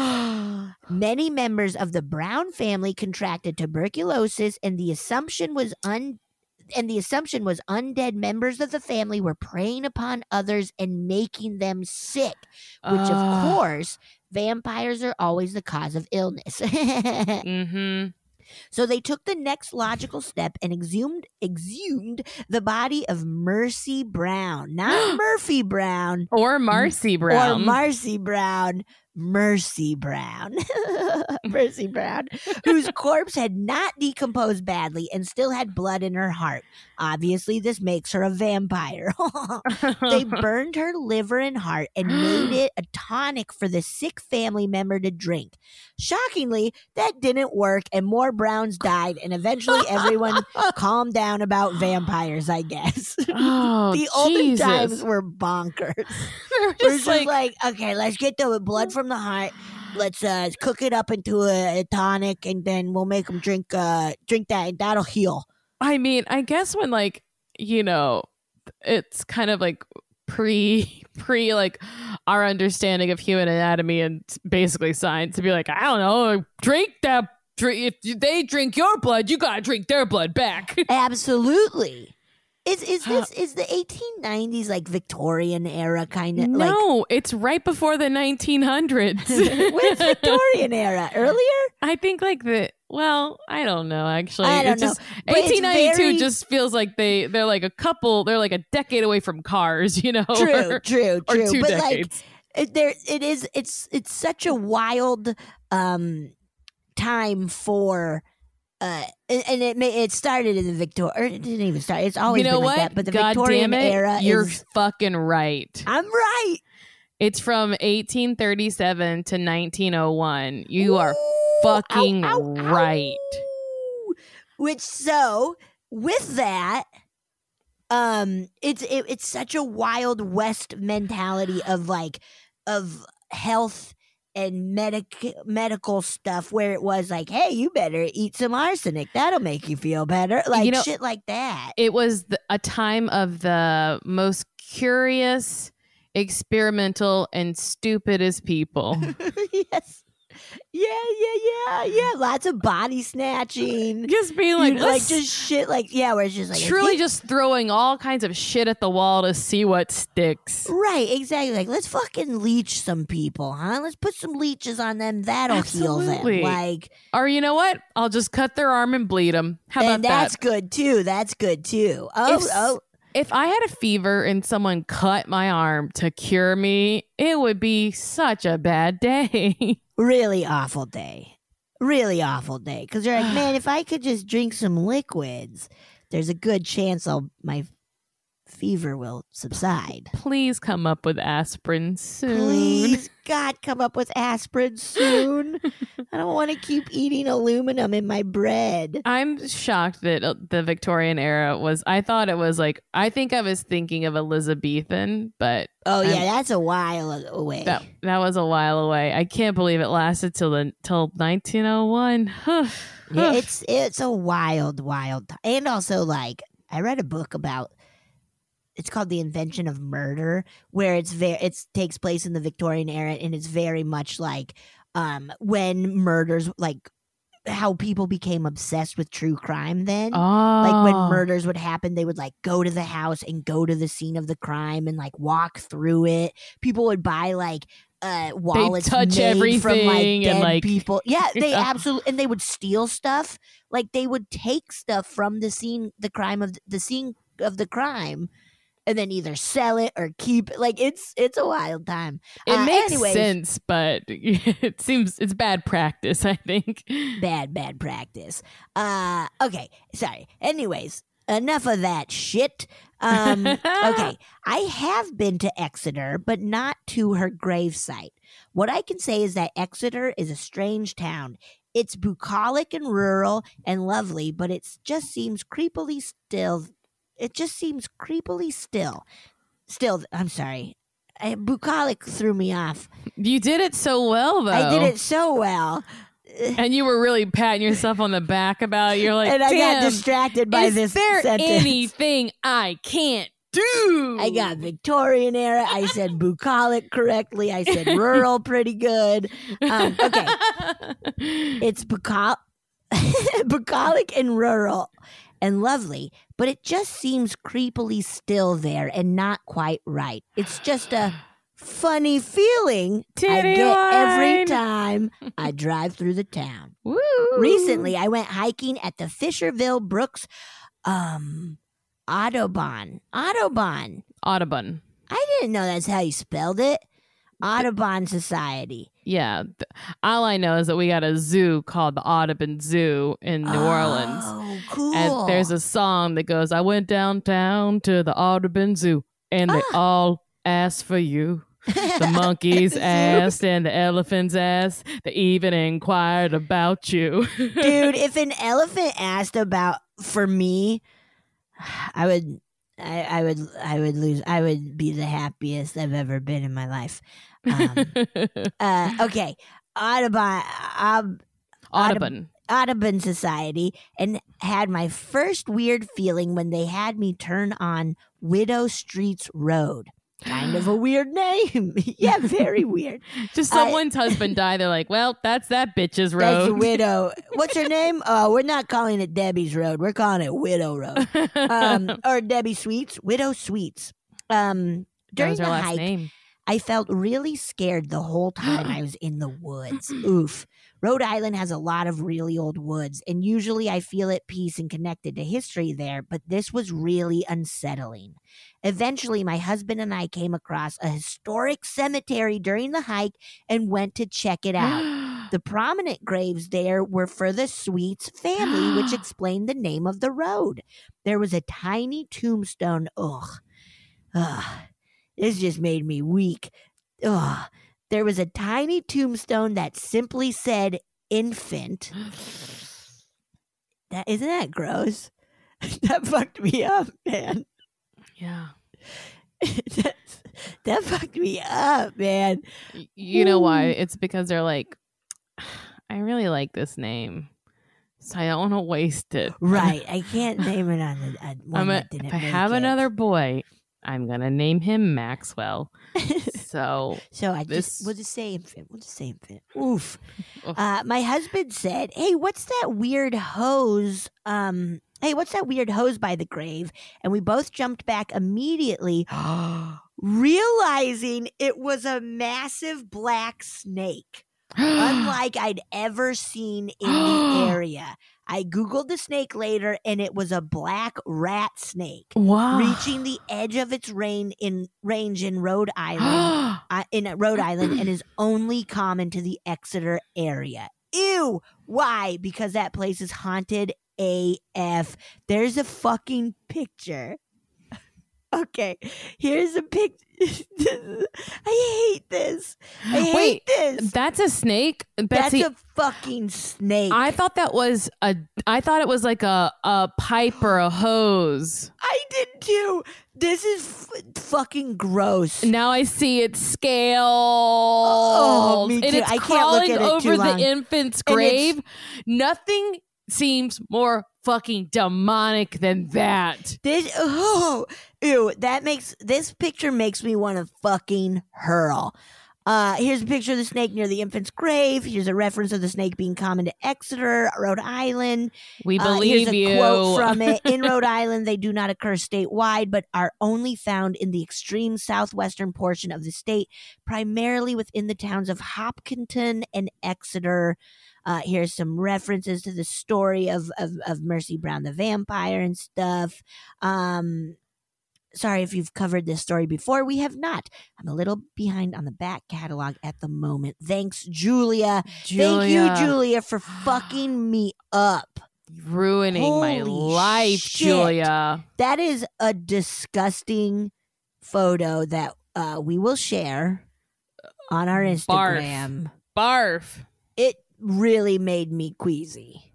Many members of the Brown family contracted tuberculosis, and the assumption was un and the assumption was undead members of the family were preying upon others and making them sick, which of Ugh. course, vampires are always the cause of illness. Mm-hmm. So they took the next logical step and exhumed exhumed the body of Mercy Brown, not Murphy Brown Or Marcy Brown. or Marcy Brown, Mercy Brown, Mercy Brown, whose corpse had not decomposed badly and still had blood in her heart. Obviously, this makes her a vampire. They burned her liver and heart and made it a tonic for the sick family member to drink. Shockingly, that didn't work, and more Browns died, and eventually everyone calmed down about vampires, I guess. Oh, The olden Jesus. times were bonkers. They were We're just just like, like, okay, let's get the blood from the heart. Let's uh, cook it up into a, a tonic, and then we'll make them drink uh, drink that, and that'll heal. I mean, I guess when like, you know, it's kind of like pre pre like our understanding of human anatomy and basically science to be like, I don't know, drink that drink if they drink your blood, you gotta drink their blood back. Absolutely. Is is this is the eighteen nineties like Victorian era kind of like? No, it's right before the nineteen hundreds. Where's Victorian era? Earlier? I think like the well, I don't know actually. I don't It's just, know, but it's eighteen ninety-two very- just feels like they they're like a couple. They're like a decade away from cars, you know. True, or, true, or true. two But like, decades. it, there, it is. It's it's such a wild um time for. Uh, and, and it may, it started in the Victor. Or it didn't even start. It's always You know been what? like that. But the God Victorian damn it, era you're is. fucking right. I'm right. It's from eighteen thirty-seven to nineteen oh one. You are Ooh, fucking ow, ow, right. ow. Which so with that, Um, it's it, it's such a Wild West mentality of like of health and medic medical stuff where it was like, hey, you better eat some arsenic. That'll make you feel better. Like You know- shit like that. It was the, a time of the most curious, experimental, and stupidest people. Yes. Yeah, yeah, yeah, yeah. Lots of body snatching. Just being like, You know, like let's- just shit like yeah, where it's just like I truly think- just throwing all kinds of shit at the wall to see what sticks. Right, exactly. Like, let's fucking leech some people, huh? Let's put some leeches on them. That'll heal them. Absolutely. Like, Or you know what? I'll just cut their arm and bleed them. How about and that's that? good too. That's good too. Oh, If- oh. If I had a fever and someone cut my arm to cure me, it would be such a bad day. Really awful day. Really awful day. Because they're like, man, if I could just drink some liquids, there's a good chance I'll my fever will subside. Please come up with aspirin soon. Please, God, come up with aspirin soon. I don't want to keep eating aluminum in my bread. I'm shocked that uh, the Victorian era was, I thought it was like, I think I was thinking of Elizabethan, but Oh yeah, I'm- that's a while away. that that was a while away. I can't believe it lasted till the till nineteen oh one. Yeah, it's it's a wild, wild time. And also, like, I read a book about. It's called The Invention of Murder, where it's very it takes place in the Victorian era, and it's very much like um when murders, like how people became obsessed with true crime. Then, oh, like when murders would happen, they would like go to the house and go to the scene of the crime and like walk through it. People would buy like. Uh, wallets touch made from like everything dead and, like- people. Yeah, they Yeah. absolutely, and they would steal stuff. Like they would take stuff from the scene, the crime of the scene of the crime, and then either sell it or keep it. Like it's it's a wild time. it Uh, makes anyways, sense, but it seems it's bad practice. I think. Bad, bad practice. Uh, okay, sorry. Anyways, enough of that shit. Um, okay, I have been to Exeter, but not to her gravesite. What I can say is that Exeter is a strange town. It's bucolic and rural and lovely, but it just seems creepily still. It just seems creepily still. Still, I'm sorry. I, bucolic threw me off. You did it so well, though. I did it so well. and you were really patting yourself on the back about it. You're like, And I damn, got distracted by is this there sentence. anything I can't do? I got Victorian era. I said bucolic correctly. I said rural pretty good. Um, okay. It's bucol- bucolic and rural and lovely, but it just seems creepily still there and not quite right. It's just a funny feeling I Titty get every wine. time I drive through the town. Woo. Recently, I went hiking at the Fisherville Brooks um, Audubon. Audubon. Audubon. I didn't know that's how you spelled it. Audubon Society. Yeah. th- all I know is that we got a zoo called the Audubon Zoo in New Orleans. Oh, cool. And there's a song that goes, I went downtown to the Audubon Zoo and they Ah. all asked for you. The monkeys Zoo. asked and the elephants asked. They even inquired about you. Dude, if an elephant asked about for me, I would I, I would I would lose I would be the happiest I've ever been in my life. Um, uh, okay. Audubon um, Audubon. Audubon Society, and had my first weird feeling when they had me turn on Widow Streets Road. Kind of a weird name. Yeah, very weird. Just I- someone's husband died. They're like, well, that's that bitch's That's road. Widow. What's her name? Oh, we're not calling it Debbie's Road. We're calling it Widow Road. Um, or Debbie Sweets. Widow Sweets. Um, that during was her the last hike, name. I felt really scared the whole time I was in the woods. Oof. Rhode Island has a lot of really old woods, and usually I feel at peace and connected to history there, but this was really unsettling. Eventually, my husband and I came across a historic cemetery during the hike and went to check it out. The prominent graves there were for the Sweets family, which explained the name of the road. There was a tiny tombstone. Ugh. Ugh. This just made me weak. Ugh. There was a tiny tombstone that simply said infant. That isn't that gross? That fucked me up, man. Yeah. that, that fucked me up, man. Y- You know why? Ooh. It's because they're like, I really like this name, so I don't want to waste it. Right. I can't name it on the on one I'm a, that didn't if I make have it. another boy, I'm gonna name him Maxwell. So So I This- just we'll just say infant. We'll just say infant. Oof. Oof. Uh, my husband said, "Hey, what's that weird hose? Um, hey, what's that weird hose by the grave?" And we both jumped back immediately, realizing it was a massive black snake, unlike I'd ever seen in the area. I googled the snake later, and it was a black rat snake. wow. Reaching the edge of its range in range in Rhode Island, uh, in Rhode Island, and is only common to the Exeter area. Ew! Why? Because that place is haunted A F. There's a fucking picture. Okay, here's a picture. I hate this. I hate Wait, this. That's a snake, Betsy. That's a fucking snake. I thought that was a. I thought it was like a a pipe or a hose. I did too. This is f- fucking gross. Now I see its scale. Oh, me And too. it's I can't crawling look at it too over long. the infant's And it's- grave. Nothing seems more fucking demonic than that. This oh ew, that makes this picture makes me want to fucking hurl. Uh, here's a picture of the snake near the infant's grave. Here's a reference of the snake being common to Exeter, Rhode Island. We Uh, believe here's a you. quote from it. In Rhode Island, they do not occur statewide, but are only found in the extreme southwestern portion of the state, primarily within the towns of Hopkinton and Exeter. Uh, here's some references to the story of, of, of Mercy Brown the vampire and stuff. Um, sorry if you've covered this story before. We have not. I'm a little behind on the back catalog at the moment. Thanks, Julia. Thank you, Julia, for fucking me up. Ruining my Holy life, shit. Julia. That is a disgusting photo that uh, we will share on our Instagram. Barf. It really made me queasy.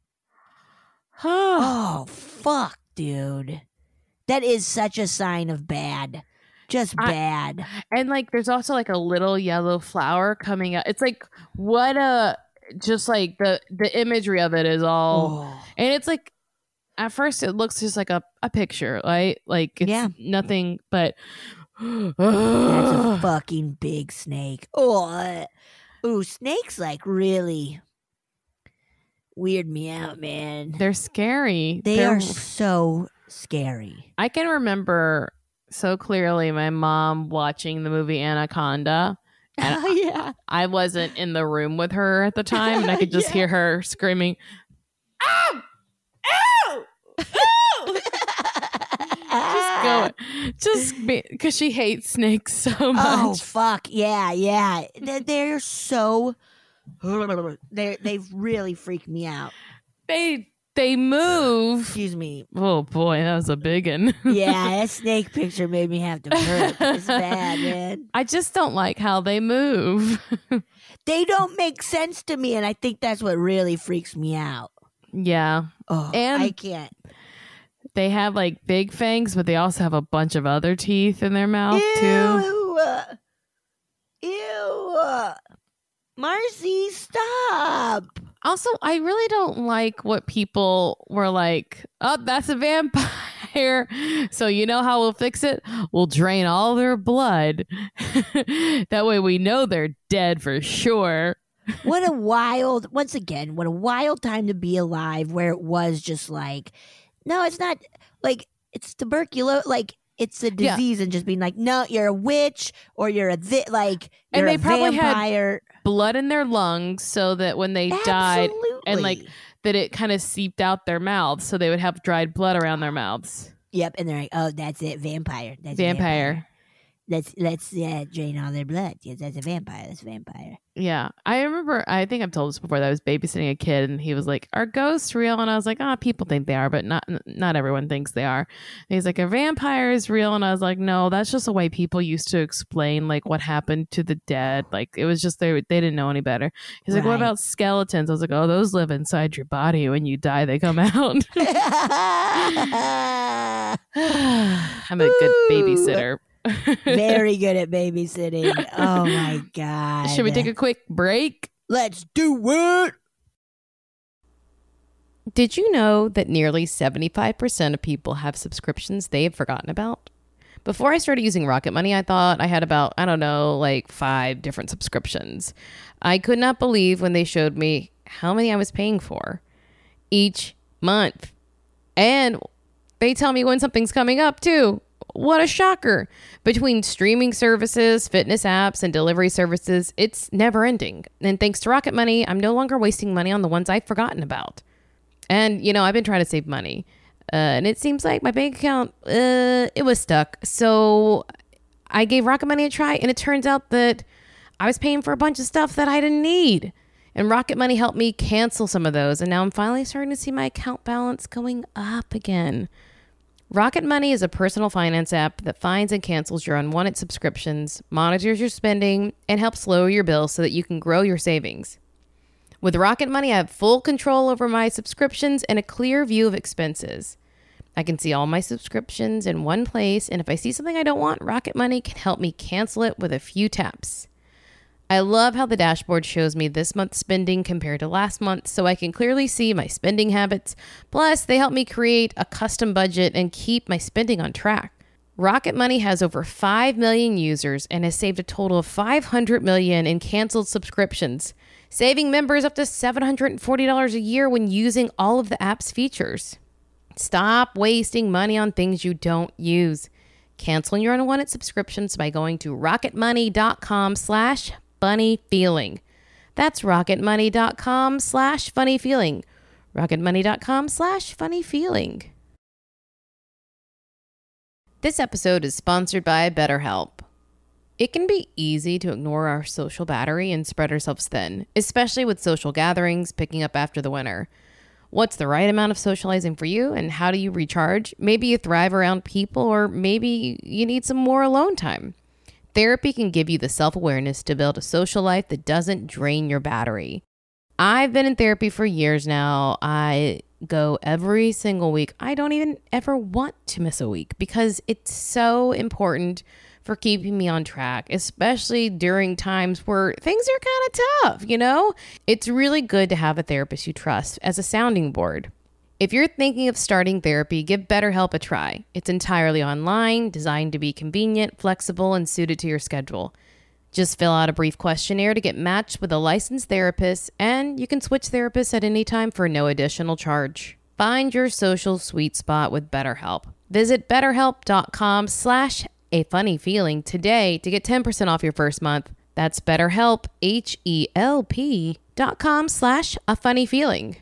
Oh, fuck, dude. That is such a sign of bad. Just I- bad. And like there's also like a little yellow flower coming out. It's like what a just like the the imagery of it is all Oh. and it's like at first it looks just like a, a picture, right? Like it's Yeah. nothing but That's a fucking big snake. Oh, ooh, snakes like really weird me out, man. they're scary. They They're- are so scary. I can remember so clearly my mom watching the movie Anaconda. And Oh, yeah. I wasn't in the room with her at the time, and I could just Yeah. hear her screaming, "Ow! Ow! Ow!" Just going, just because she hates snakes so much. Oh, fuck. Yeah, yeah. They're, they're so. They they really freak me out. They they move. Excuse me. Oh boy, that was a big one. Yeah, that snake picture made me have to burp. It's bad, man. I just don't like how they move. They don't make sense to me, and I think that's what really freaks me out. Yeah, Oh, And- I can't. they have like big fangs, but they also have a bunch of other teeth in their mouth too. Ew. Ew. Marcy, stop. Also, I really don't like what people were like, "Oh, that's a vampire." So you know how we'll fix it? We'll drain all their blood. That way we know they're dead for sure. What a wild, once again, what a wild time to be alive where it was just like, no, it's not like it's tuberculosis. Like it's a Yeah. disease and just being like, no, you're a witch or you're a, vi- like, And you're they a probably had vampire. Blood in their lungs so that when they died, Absolutely. and, like, that it kind of seeped out their mouths so they would have dried blood around their mouths. Yep, and they're like, "Oh, that's it, vampire, that's Vampire. vampire." let's let's uh, drain all their blood. Yes, that's a vampire. That's a vampire. Yeah. I remember, I think I've told this before, that I was babysitting a kid and he was like, are ghosts real? And I was like, ah, oh, people think they are, but not not everyone thinks they are. And he's like, are vampires real? And I was like, no, that's just the way people used to explain like what happened to the dead. Like it was just, they, they didn't know any better. He's like, Right. what about skeletons? I was like, oh, those live inside your body. When you die, they come out. I'm a good Ooh. babysitter. Very good at babysitting. Oh my god. Should we take a quick break? Let's do it. Did you know that nearly seventy-five percent of people have subscriptions they have forgotten about? Before I started using Rocket Money, I thought I had about, I don't know, like five different subscriptions. I could not believe when they showed me how many I was paying for each month. And they tell me when something's coming up too. What a shocker. Between streaming services, fitness apps, and delivery services, it's never ending. And thanks to Rocket Money, I'm no longer wasting money on the ones I've forgotten about. And, you know, I've been trying to save money. Uh, and it seems like my bank account, uh, it was stuck. So I gave Rocket Money a try, and it turns out that I was paying for a bunch of stuff that I didn't need. And Rocket Money helped me cancel some of those. And now I'm finally starting to see my account balance going up again. Rocket Money is a personal finance app that finds and cancels your unwanted subscriptions, monitors your spending, and helps lower your bills so that you can grow your savings. With Rocket Money, I have full control over my subscriptions and a clear view of expenses. I can see all my subscriptions in one place, and if I see something I don't want, Rocket Money can help me cancel it with a few taps. I love how the dashboard shows me this month's spending compared to last month, so I can clearly see my spending habits. Plus, they help me create a custom budget and keep my spending on track. Rocket Money has over five million users and has saved a total of five hundred million dollars in canceled subscriptions, saving members up to seven hundred forty dollars a year when using all of the app's features. Stop wasting money on things you don't use. Cancel your unwanted subscriptions by going to rocketmoney.com slash funny feeling. That's rocketmoney.com slash funny feeling. rocketmoney.com slash funny feeling. This episode is sponsored by BetterHelp. It can be easy to ignore our social battery and spread ourselves thin, especially with social gatherings picking up after the winter. What's the right amount of socializing for you, and how do you recharge? Maybe you thrive around people, or maybe you need some more alone time. Therapy can give you the self-awareness to build a social life that doesn't drain your battery. I've been in therapy for years now. I go every single week. I don't even ever want to miss a week because it's so important for keeping me on track, especially during times where things are kind of tough, you know? It's really good to have a therapist you trust as a sounding board. If you're thinking of starting therapy, give BetterHelp a try. It's entirely online, designed to be convenient, flexible, and suited to your schedule. Just fill out a brief questionnaire to get matched with a licensed therapist, and you can switch therapists at any time for no additional charge. Find your social sweet spot with BetterHelp. Visit betterhelp.com slash a funny feeling today to get ten percent off your first month. That's BetterHelp, H-E-L-P dot com slash a funny feeling.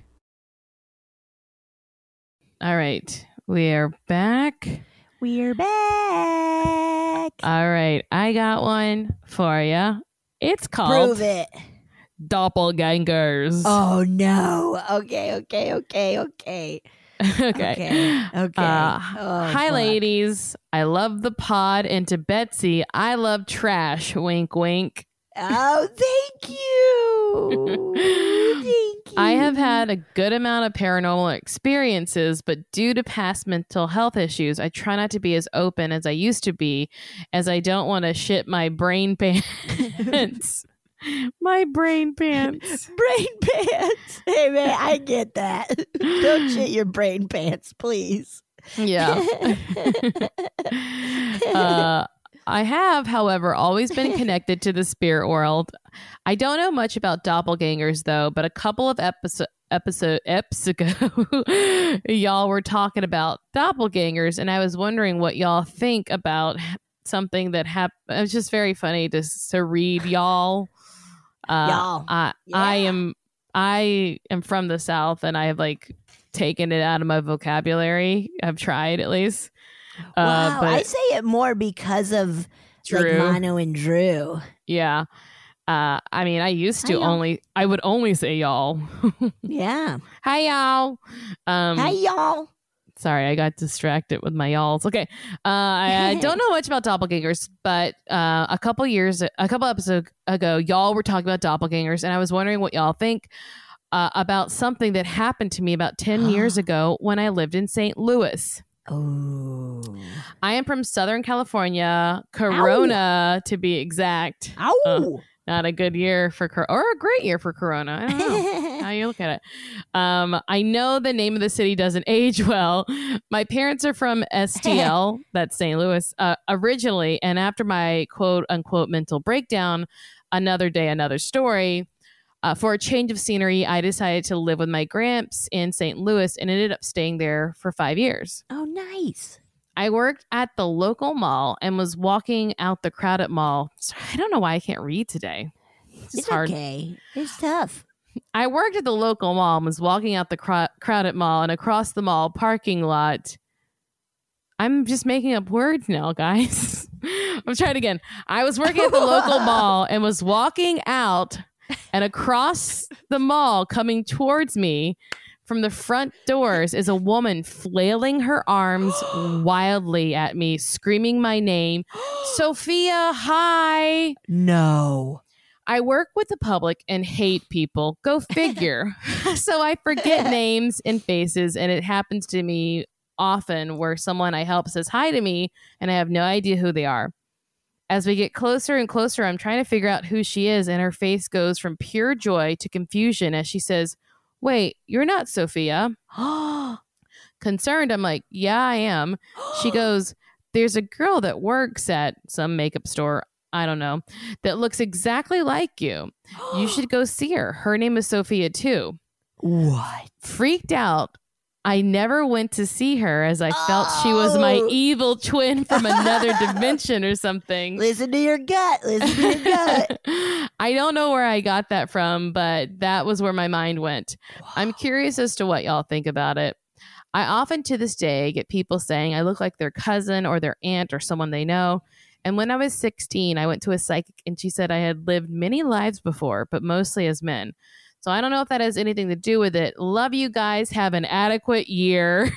All right, we are back. We're back. All right, I got one for you. It's called Prove it. Doppelgangers. Oh no. Okay, okay, okay, okay. okay. Okay. Okay. Uh, Oh, hi, fuck. ladies. I love the pod, and to Betsy, I love trash. Wink, wink. Oh, thank you. Thank you. I have had a good amount of paranormal experiences, but due to past mental health issues, I try not to be as open as I used to be, as I don't want to shit my brain pants. My brain pants. brain pants. Hey man, I get that. Don't shit your brain pants, please. Yeah. uh, I have, however, always been connected to the spirit world. I don't know much about doppelgangers, though, but a couple of episode episode eps ago, y'all were talking about doppelgangers, and I was wondering what y'all think about something that happened. It was just very funny to to read y'all. Uh, Y'all. I Yeah. I am I am from the South, and I have like taken it out of my vocabulary. I've tried at least. Uh, Wow, but I say it more because of Drew. Like Mono and Drew. Yeah. Uh, I mean, I used to Hi, y'all. only, I would only say y'all. Yeah. Hi, y'all. Um, Hi, y'all. Sorry, I got distracted with my y'alls. Okay. Uh, I, I don't know much about doppelgangers, but uh, a couple years, a couple episodes ago, y'all were talking about doppelgangers, and I was wondering what y'all think uh, about something that happened to me about ten years ago when I lived in Saint Louis. Oh. I am from Southern California, Corona to be exact. Ow. Uh, not a good year for cor- or a great year for Corona. I don't know how you look at it. Um, I know the name of the city doesn't age well. My parents are from S T L, that's Saint Louis, uh, originally, and after my quote unquote mental breakdown, another day, another story. Uh, for a change of scenery, I decided to live with my gramps in Saint Louis and ended up staying there for five years. Oh, nice. I worked at the local mall and was walking out the crowded mall. So I don't know why I can't read today. It's, It's hard. okay. It's tough. I worked at the local mall and was walking out the cr- crowded mall and across the mall parking lot. I'm just making up words now, guys. I'm trying again. I was working at the local mall and was walking out and across the mall coming towards me from the front doors is a woman flailing her arms wildly at me, screaming my name. Sophia, hi. No. I work with the public and hate people. Go figure. So I forget names and faces, and it happens to me often where someone I help says hi to me, and I have no idea who they are. As we get closer and closer, I'm trying to figure out who she is, and her face goes from pure joy to confusion as she says, wait, you're not Sophia. Concerned, I'm like, yeah, I am. She goes, there's a girl that works at some makeup store, I don't know, that looks exactly like you. You should go see her. Her name is Sophia too. What? Freaked out, I never went to see her as I felt oh. she was my evil twin from another dimension or something. Listen to your gut. Listen to your gut. I don't know where I got that from, but that was where my mind went. Wow. I'm curious as to what y'all think about it. I often to this day get people saying I look like their cousin or their aunt or someone they know. And when I was sixteen, I went to a psychic and she said I had lived many lives before, but mostly as men. So I don't know if that has anything to do with it. Love you guys. Have an adequate year.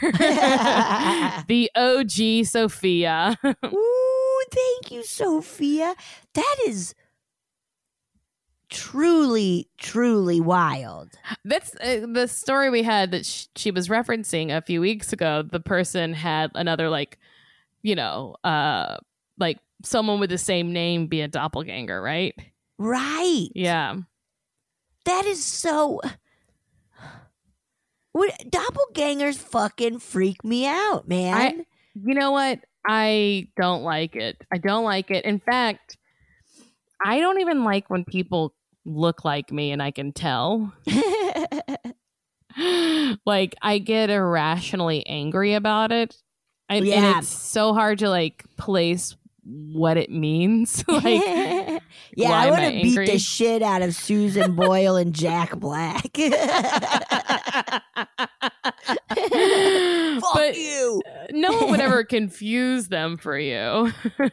The O G Sophia. Ooh, thank you, Sophia. That is truly, truly wild. That's uh, the story we had that sh- she was referencing a few weeks ago. The person had another, like, you know, uh, like someone with the same name be a doppelganger, right? Right. Yeah. That is so... What, doppelgangers fucking freak me out, man. I, you know what? I don't like it. I don't like it. In fact, I don't even like when people look like me and I can tell. Like, I get irrationally angry about it. I, yeah. And it's so hard to, like, place what it means. Like, yeah, I want to beat the shit out of Susan Boyle and Jack Black. Fuck but you. No one would ever confuse them for you.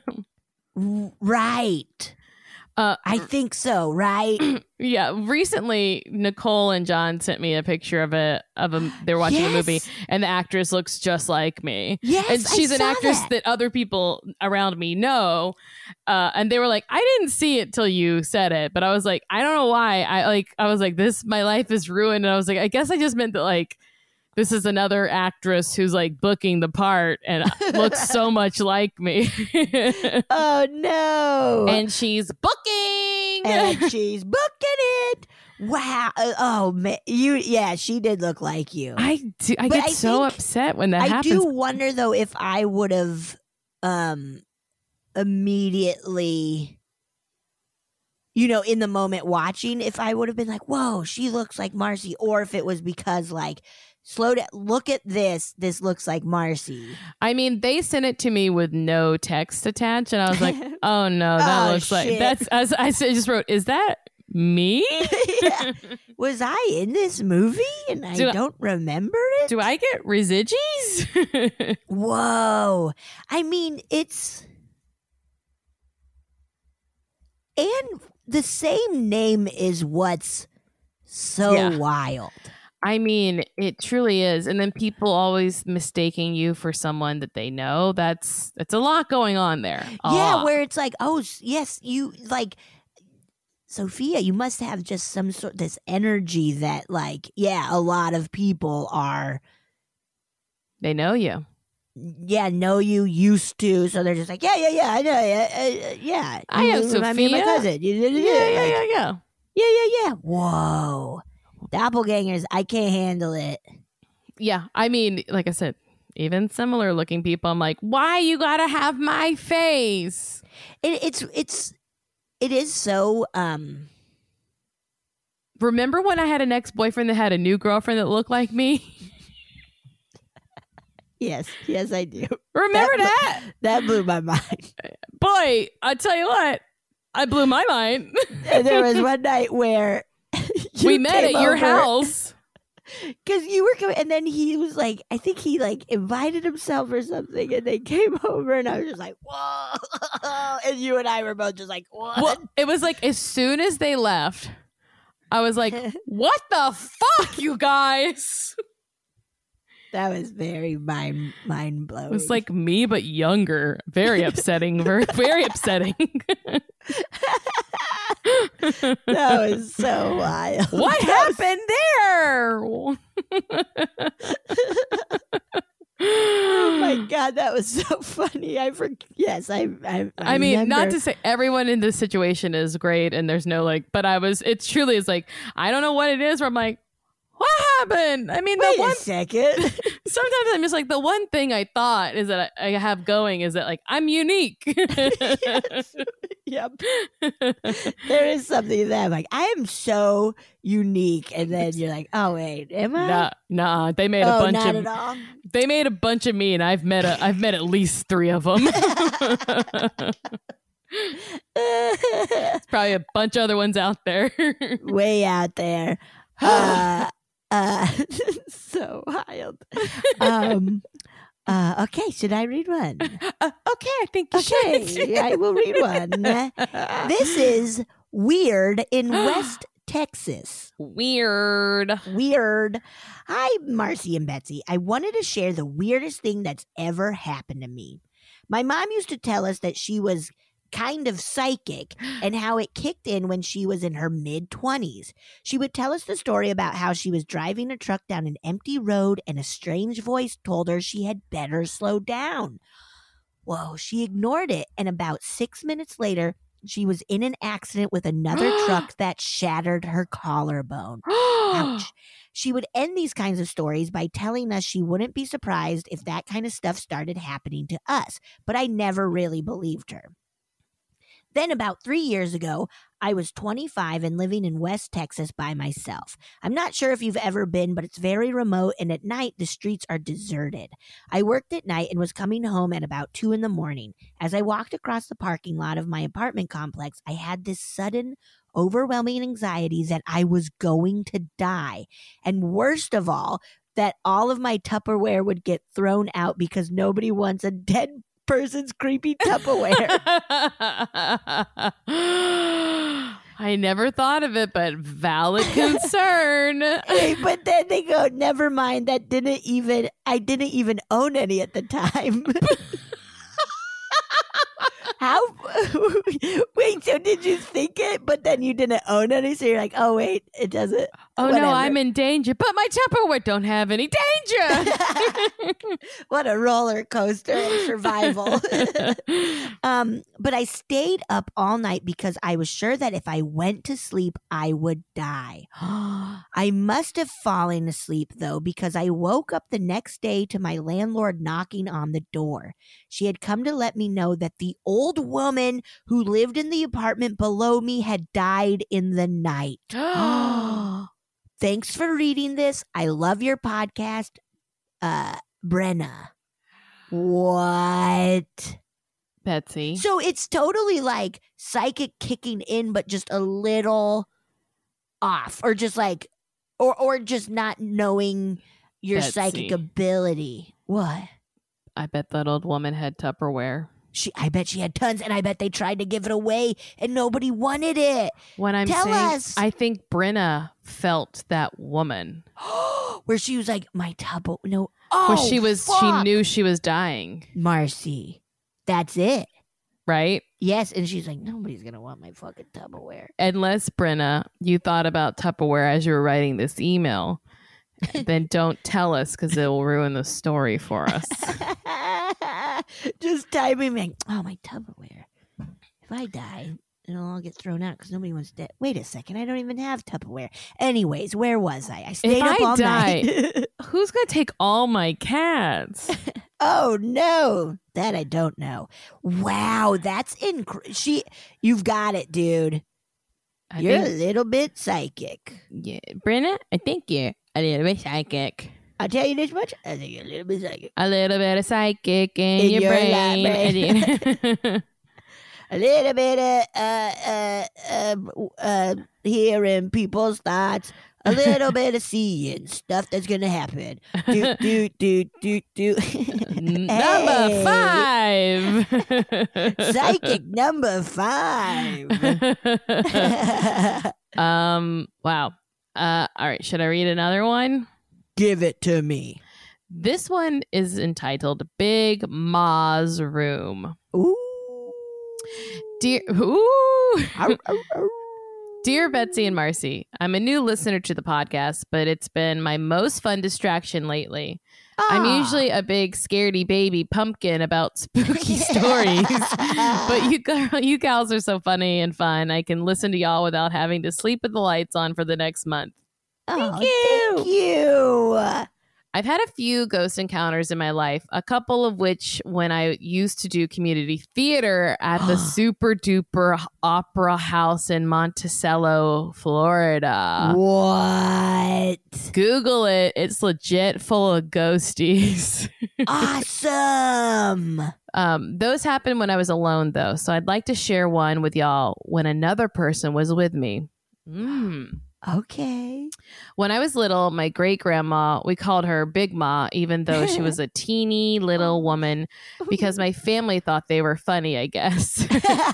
Right. Uh, I think so, right? Yeah. Recently, Nicole and John sent me a picture of a of a. They're watching yes. a movie, and the actress looks just like me. Yes, and she's I an saw actress that. that other people around me know. Uh, and they were like, "I didn't see it till you said it," but I was like, "I don't know why." I like, I was like, "This, my life is ruined." And I was like, "I guess I just meant that like." This is another actress who's like booking the part and looks so much like me. Oh no. And she's booking. And she's booking it. Wow. Oh man. You yeah, she did look like you. I do, I but get I so upset when that I happens. I do wonder though if I would have um immediately you know, in the moment watching, if I would have been like, whoa, she looks like Marcy, or if it was because like slow down. Look at this. This looks like Marcy. I mean, they sent it to me with no text attached, and I was like, "Oh no, that oh, looks shit. like that's." As I just wrote, "Is that me?" Yeah. Was I in this movie and I do don't I, remember it? Do I get residues? Whoa! I mean, it's And the same name is what's so Yeah. wild. I mean, it truly is. And then people always mistaking you for someone that they know. That's it's a lot going on there. A Yeah, lot. where it's like, oh, s- yes, you like Sophia, you must have just some sort this energy that like, yeah, a lot of people are They know you. yeah, know you used to, so they're just like, yeah, yeah, yeah, I know, yeah, uh, yeah. I you know remind me of my Sophia. cousin. You- you- you- Yeah, yeah, like, yeah, yeah. yeah, yeah, yeah. Whoa, doppelgangers, I can't handle it. Yeah, I mean, like I said, even similar looking people, I'm like, why you gotta have my face? It, it's it's it is so um. Remember when I had an ex-boyfriend that had a new girlfriend that looked like me? Yes, yes, I do. Remember That- that? That blew my mind. Boy, I tell you what, I blew my mind. And there was one night where you We met at came your over. house. Because you were coming, and then he was like, I think he like invited himself or something, and they came over, and I was just like, whoa. And you and I were both just like, what? Well, it was like as soon as they left, I was like, what the fuck, you guys? That was very mind mind blowing. It was like me, but younger. Very upsetting. Very, very upsetting. that was so wild. What happened there? Oh my god, that was so funny. I for yes, I I, I, I mean, not remember. to say everyone in this situation is great and there's no like, but I was, it's truly is like, I don't know what it is where I'm like, what happened? I mean, Wait the a one, second. sometimes I'm just like, the one thing I thought is that I, I have going is that like, I'm unique. Yes. Yep. There is something to that. I'm like, I am so unique, and then you're like, oh wait, am I? Nah, nah, they made a oh, bunch not of, at all. they made a bunch of me and I've met a, I've met at least three of them. Probably a bunch of other ones out there. Way out there. Uh, uh, so wild. Um, uh, okay, should I read one? Uh, okay, I think you Okay, should. I will read one. This is Weird in West Texas. Weird. Weird. Hi, Marcy and Betsy. I wanted to share the weirdest thing that's ever happened to me. My mom used to tell us that she was kind of psychic and how it kicked in when she was in her mid-twenties. She would tell us the story about how she was driving a truck down an empty road and a strange voice told her she had better slow down. Whoa, she ignored it, and about six minutes later, she was in an accident with another truck that shattered her collarbone. Ouch. She would end these kinds of stories by telling us she wouldn't be surprised if that kind of stuff started happening to us, but I never really believed her. Then about three years ago, I was twenty-five and living in West Texas by myself. I'm not sure if you've ever been, but it's very remote, and at night the streets are deserted. I worked at night and was coming home at about two in the morning. As I walked across the parking lot of my apartment complex, I had this sudden, overwhelming anxiety that I was going to die. And worst of all, that all of my Tupperware would get thrown out because nobody wants a dead person's creepy Tupperware. I never thought of it, but valid concern. Hey, but then they go, never mind, that didn't even, I didn't even own any at the time. How? Wait, so did you think it, but then you didn't own any? So you're like, oh, wait, it doesn't. Oh, whatever. no, I'm in danger, but my Tupperware don't have any danger. What a roller coaster of survival. um, but I stayed up all night because I was sure that if I went to sleep, I would die. I must have fallen asleep, though, because I woke up the next day to my landlord knocking on the door. She had come to let me know that the old woman who lived in the apartment below me had died in the night. Thanks for reading this. I love your podcast. Uh, Brenna. What? Betsy. So it's totally like psychic kicking in, but just a little off, or just like, or or just not knowing your Betsy. psychic ability. What? I bet that old woman had Tupperware. She, I bet she had tons, and I bet they tried to give it away, and nobody wanted it. When I'm Tell saying, us. I think Brenna felt that woman. Where she was like, my tub. No. Oh, Where she was, fuck. she knew she was dying, Marcy. That's it. right? Yes. And she's like, nobody's going to want my fucking Tupperware. Unless, Brenna, you thought about Tupperware as you were writing this email, then don't tell us because it will ruin the story for us. Just typing me. Oh, my Tupperware. If I die, it'll all get thrown out because nobody wants to. Wait a second. I don't even have Tupperware. Anyways, where was I? I stayed If up I all die- night. Who's going to take all my cats? Oh, no. That I don't know. Wow. That's incredible. She, you've got it, dude. I You're think, a little bit psychic. yeah, Brenna, I think you're a little bit psychic. I'll tell you this much. I think you're a little bit psychic. A little bit of psychic in, In your, your brain. brain. A little bit of uh, uh, uh, uh, hearing people's thoughts. A little bit of seeing stuff that's going to happen. Do, do, do, do, do. Number five. Psychic number five. um. Wow. Uh. All right. Should I read another one? Give it to me. This one is entitled "Big Ma's Room." Ooh. Dear, ooh. Ow, ow, ow. Dear Betsy and Marcy, I'm a new listener to the podcast, but it's been my most fun distraction lately. I'm Ah. usually a big scaredy baby pumpkin about spooky stories, but you girl, you gals are so funny and fun. I can listen to y'all without having to sleep with the lights on for the next month. Oh, Thank you. Thank you. I've had a few ghost encounters in my life, a couple of which when I used to do community theater at the super duper opera house in Monticello, Florida. What? Google it. It's legit full of ghosties. Awesome. Um, those happened when I was alone, though. So I'd like to share one with y'all when another person was with me. Mm. Okay. When I was little, my great grandma, we called her Big Ma, even though she was a teeny little woman, because my family thought they were funny, I guess.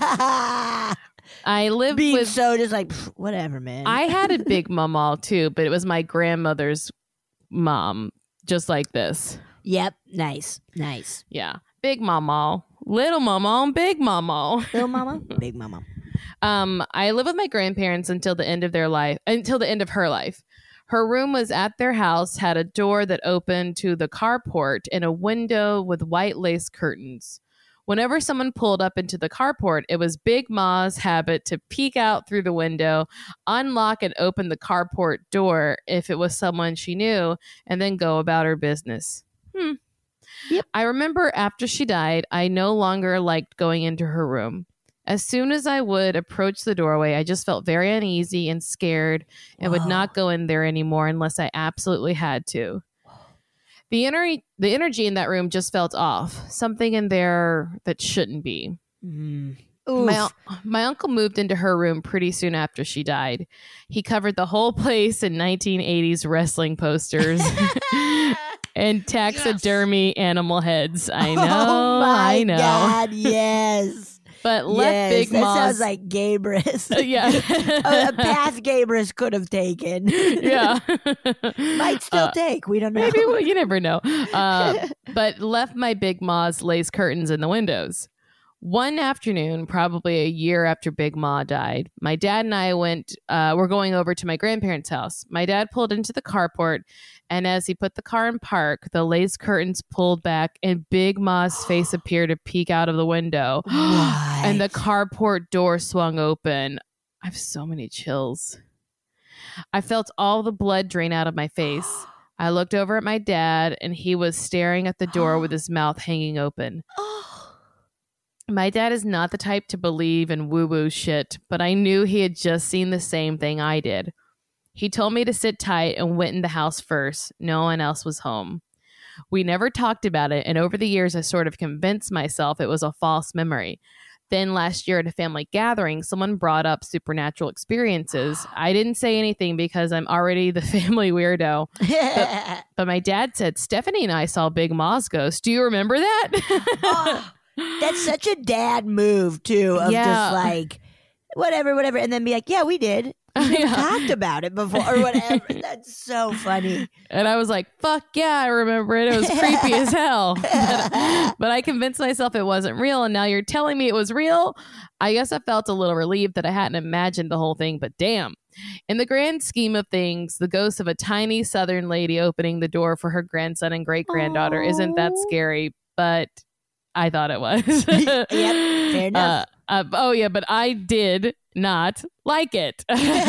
I lived Being with. so just like, pff, whatever, man. I had a Big Mama too, but it was my grandmother's mom, just like this. Yep. Nice. Nice. Yeah. Big Mama, little Mama, and Big Mama. Little mama, big mama. Um, I lived with my grandparents until the end of their life, until the end of her life. Her room was at their house, had a door that opened to the carport and a window with white lace curtains. Whenever someone pulled up into the carport, it was Big Ma's habit to peek out through the window, unlock and open the carport door if it was someone she knew, and then go about her business. Hmm. Yep. I remember after she died, I no longer liked going into her room. As soon as I would approach the doorway, I just felt very uneasy and scared and would Whoa. not go in there anymore unless I absolutely had to. The ener- the energy in that room just felt off. Something in there that shouldn't be. Mm. My, Oof. un- my uncle moved into her room pretty soon after she died. He covered the whole place in nineteen eighties wrestling posters and taxidermy animal heads. I know, Oh my I know. God, yes. But let yes, Big that Ma's... sounds like Gabrus. yeah. a, a path Gabrus could have taken. yeah. Might still Uh, take. We don't know. Maybe, well, you never know. Uh, but left my Big Ma's lace curtains in the windows. One afternoon, probably a year after Big Ma died, my dad and I went, uh, we're going over to my grandparents' house. My dad pulled into the carport, and as he put the car in park, the lace curtains pulled back, and Big Ma's face appeared to peek out of the window. What? And the carport door swung open. I have so many chills. I felt all the blood drain out of my face. I looked over at my dad, and he was staring at the door with his mouth hanging open. Oh. My dad is not the type to believe in woo-woo shit, but I knew he had just seen the same thing I did. He told me to sit tight and went in the house first. No one else was home. We never talked about it, and over the years, I sort of convinced myself it was a false memory. Then last year at a family gathering, someone brought up supernatural experiences. I didn't say anything because I'm already the family weirdo. But, but my dad said, Stephanie and I saw Big Ma's ghost. Do you remember that? Oh, That's such a dad move too, of Yeah. just like whatever, whatever, and then be like, yeah, we did. We never Yeah. talked about it before or whatever. That's so funny. And I was like, fuck yeah, I remember it. It was creepy as hell. But, but I convinced myself it wasn't real. And now you're telling me it was real. I guess I felt a little relieved that I hadn't imagined the whole thing, but damn. In the grand scheme of things, the ghost of a tiny southern lady opening the door for her grandson and great granddaughter isn't that Aw. scary, but I thought it was. Yep, fair enough. Uh, uh, oh, yeah, but I did not like it.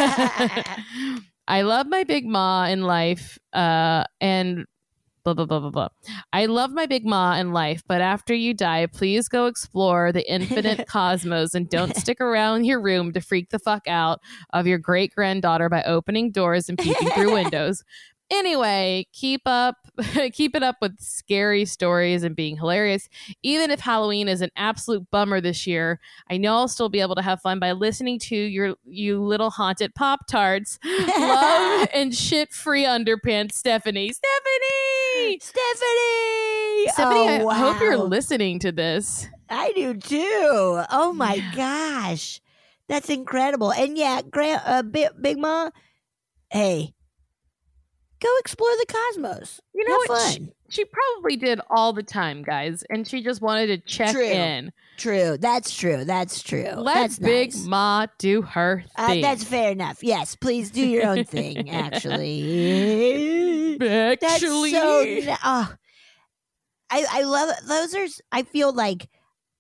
I love my big ma in life, uh, and blah, blah, blah, blah, blah. I love my big ma in life, but after you die, please go explore the infinite cosmos and don't stick around your room to freak the fuck out of your great granddaughter by opening doors and peeking through windows. Anyway, keep up, keep it up with scary stories and being hilarious. Even if Halloween is an absolute bummer this year, I know I'll still be able to have fun by listening to your you little haunted Pop Tarts. Love and shit free underpants, Stephanie. Stephanie, Stephanie. Stephanie. Oh, I hope you're wow. listening to this. I do too. Oh my gosh, that's incredible. And yeah, Grant, uh, Big, Big Ma, hey, go explore the cosmos. You know Have what? fun. She, she probably did all the time, guys, and she just wanted to check True. in. True. That's true. That's true. Let that's Big nice. Ma do her Uh, thing. that's fair enough. Yes, please do your own thing. Actually, that's Actually, so. n- Oh, I I love it. Those are. s- I feel like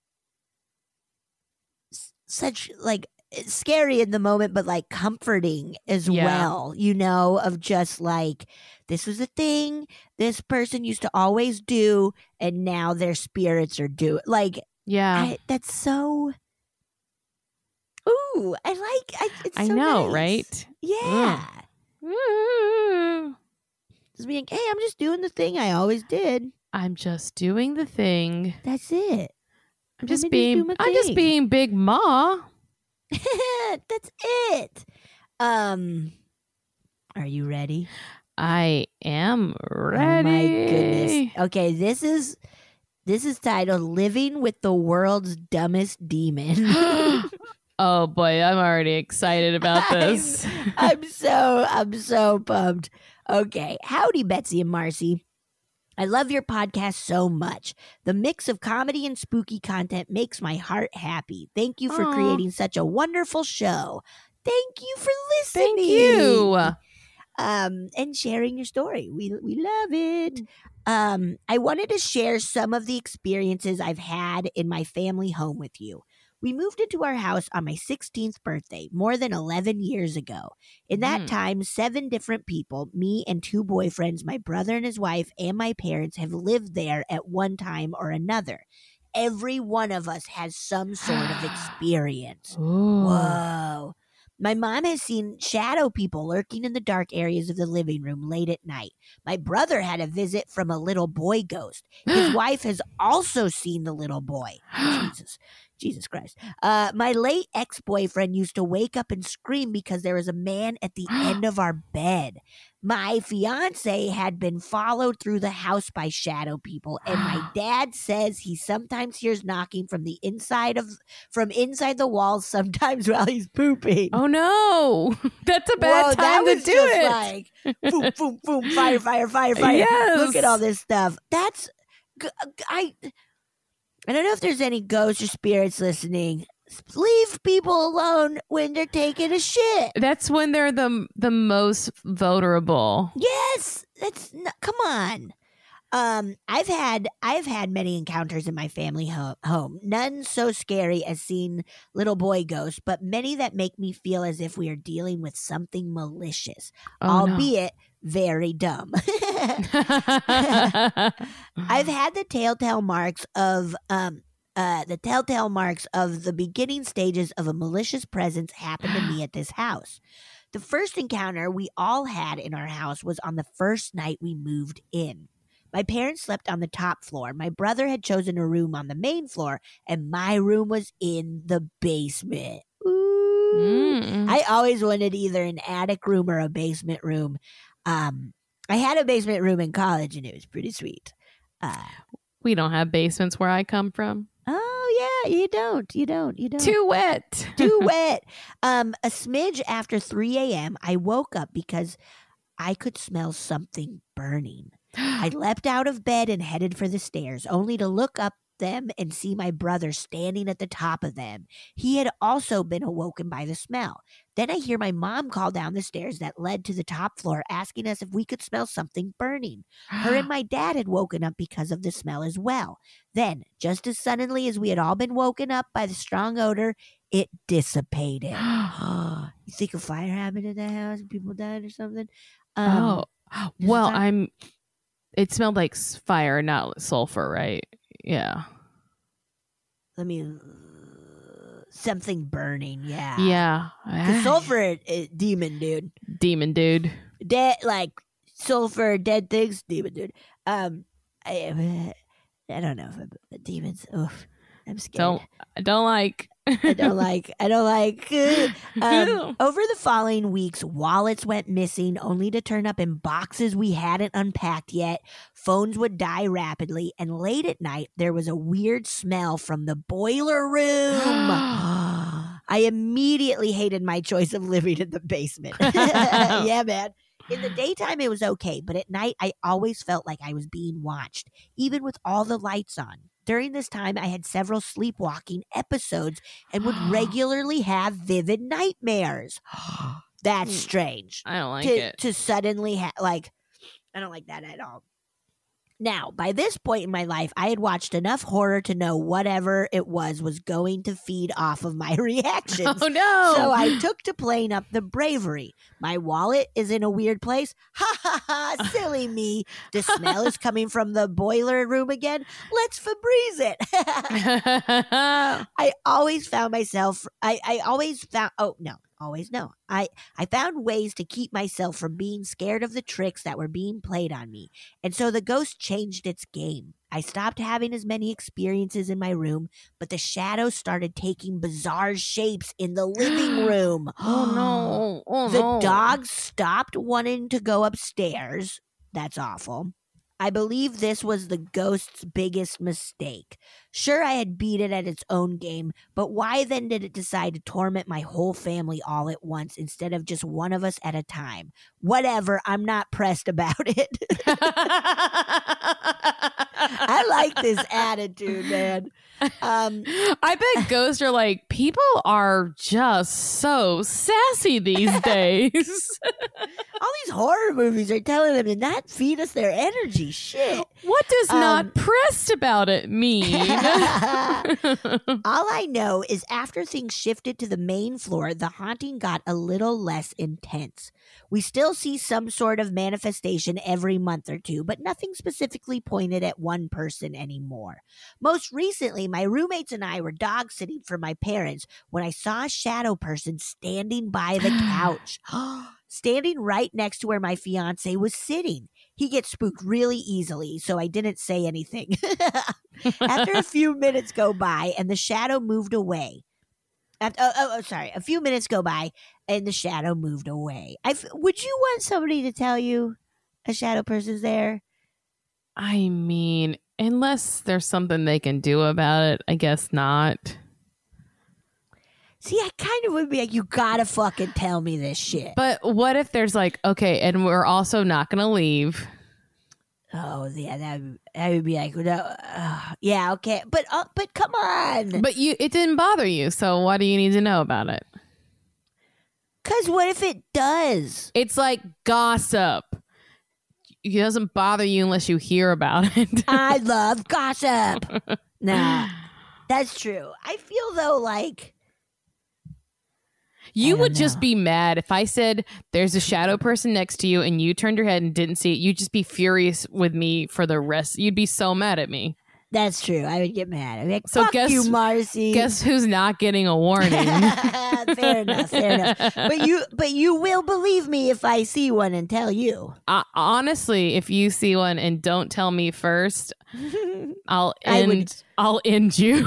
s- such like it's scary in the moment, but like comforting as Yeah. well. You know, of just like this was a thing this person used to always do, and now their spirits are do like. yeah. I, that's so. Ooh, I like. I, it's I so know, nice. right? Yeah. Ooh. Just being, hey, I'm just doing the thing I always did. I'm just doing the thing. That's it. I'm Let just me just being. do my I'm just thing. being Big Ma. That's it. Um, are you ready? I am ready. Oh my goodness. Okay, this is this is titled "Living with the World's Dumbest Demon." Oh boy, I'm already excited about I'm- this. I'm so I'm so pumped. Okay, howdy, Betsy and Marcy. I love your podcast so much. The mix of comedy and spooky content makes my heart happy. Thank you for Aw. creating such a wonderful show. Thank you for listening. Thank you. Um, and sharing your story. We we love it. Um, I wanted to share some of the experiences I've had in my family home with you. We moved into our house on my sixteenth birthday more than eleven years ago. In that Mm. time, seven different people, me and two boyfriends, my brother and his wife, and my parents have lived there at one time or another. Every one of us has some sort of experience. Ooh. Whoa. My mom has seen shadow people lurking in the dark areas of the living room late at night. My brother had a visit from a little boy ghost. His wife has also seen the little boy. Jesus. Jesus Christ. Uh, my late ex-boyfriend used to wake up and scream because there was a man at the end of our bed. My fiance had been followed through the house by shadow people, and my dad says he sometimes hears knocking from the inside of from inside the walls, sometimes while he's pooping. Oh no, that's a bad Whoa, time that to was do just it. like boom, boom, boom, fire, fire, fire, fire. Yes. Look at all this stuff. That's g- I. I don't know if there's any ghosts or spirits listening. Leave people alone when they're taking a shit. That's when they're the the most vulnerable. Yes, that's n- come on. Um, I've had I've had many encounters in my family ho- home. None so scary as seeing little boy ghosts, but many that make me feel as if we are dealing with something malicious, Oh, no. albeit very dumb. I've had the telltale marks of um uh the telltale marks of the beginning stages of a malicious presence happen to me at this house. The first encounter we all had in our house was on the first night we moved in. My parents slept on the top floor. My brother had chosen a room on the main floor, and my room was in the basement. Ooh. Mm. I always wanted either an attic room or a basement room. Um, I had a basement room in college, and it was pretty sweet. Uh, We don't have basements where I come from. oh, you don't. You don't. You don't. Too wet. Too wet. Um, a smidge after three a.m., I woke up because I could smell something burning. I leapt out of bed and headed for the stairs, only to look up them and see my brother standing at the top of them. He had also been awoken by the smell. Then I hear my mom call down the stairs that led to the top floor, asking us if we could smell something burning. Her and my dad had woken up because of the smell as well. Then, just as suddenly as we had all been woken up by the strong odor, it dissipated. You think a fire happened in the house and people died or something? Um, oh, well, that- I'm. It smelled like s- fire, not sulfur, right? Yeah. Let me. Uh, something burning, yeah. Yeah. The sulfur is demon, dude. Demon dude. Dead, like sulfur, dead things, demon, dude. Um, I, I don't know if I'm, demons. Oof, I'm scared. Don't I don't like. I don't like. I don't like. Um, over the following weeks, wallets went missing, only to turn up in boxes we hadn't unpacked yet. Phones would die rapidly, and late at night, there was a weird smell from the boiler room. I immediately hated my choice of living in the basement. Yeah, man. In the daytime, it was okay, but at night, I always felt like I was being watched, even with all the lights on. During this time, I had several sleepwalking episodes and would regularly have vivid nightmares. That's strange. I don't like to, it. to suddenly have, like, I don't like that at all. Now, by this point in my life, I had watched enough horror to know whatever it was was going to feed off of my reactions. Oh no! So I took to playing up the bravery. My wallet is in a weird place. Ha ha ha! Silly me. The smell is coming from the boiler room again. Let's Febreze it. I always found myself. I I always found. Oh no. Always no. I, I found ways to keep myself from being scared of the tricks that were being played on me. And so the ghost changed its game. I stopped having as many experiences in my room, but the shadows started taking bizarre shapes in the living room. Oh no! Oh The no! dogs stopped wanting to go upstairs. That's awful. I believe this was the ghost's biggest mistake. Sure, I had beat it at its own game, but why then did it decide to torment my whole family all at once instead of just one of us at a time? Whatever, I'm not pressed about it. I like this attitude, man. Um, I bet ghosts are like, people are just so sassy these days. all these horror movies are telling them to not feed us their energy. Shit. What does Um, not pressed about it mean? All I know is after things shifted to the main floor, the haunting got a little less intense. We still see some sort of manifestation every month or two, but nothing specifically pointed at one person anymore. Most recently, my roommates and I were dog sitting for my parents when I saw a shadow person standing by the couch, standing right next to where my fiance was sitting. He gets spooked really easily, so I didn't say anything. After a few minutes go by and the shadow moved away. After, oh, oh, oh, sorry. A few minutes go by and the shadow moved away. I f- would you want somebody to tell you a shadow person's there? I mean, unless there's something they can do about it, I guess not. See, I kind of would be like, you gotta fucking tell me this shit. But what if there's like, okay, and we're also not going to leave. Oh, yeah, that would, that would be like, no, uh, yeah, okay. But uh, but come on. But you, it didn't bother you, so why do you need to know about it? Because what if it does? It's like gossip. It doesn't bother you unless you hear about it. I love gossip. Nah, that's true. I feel though like You I would don't just know. be mad if I said there's a shadow person next to you and you turned your head and didn't see it. You'd just be furious with me for the rest. You'd be so mad at me. that's true. I would get mad. I'd be like, So fuck guess- you, Marcy. Guess who's not getting a warning? fair enough, fair enough. But you, but you will believe me if I see one and tell you. uh, honestly, if you see one and don't tell me first, I'll I end. would- I'll end you.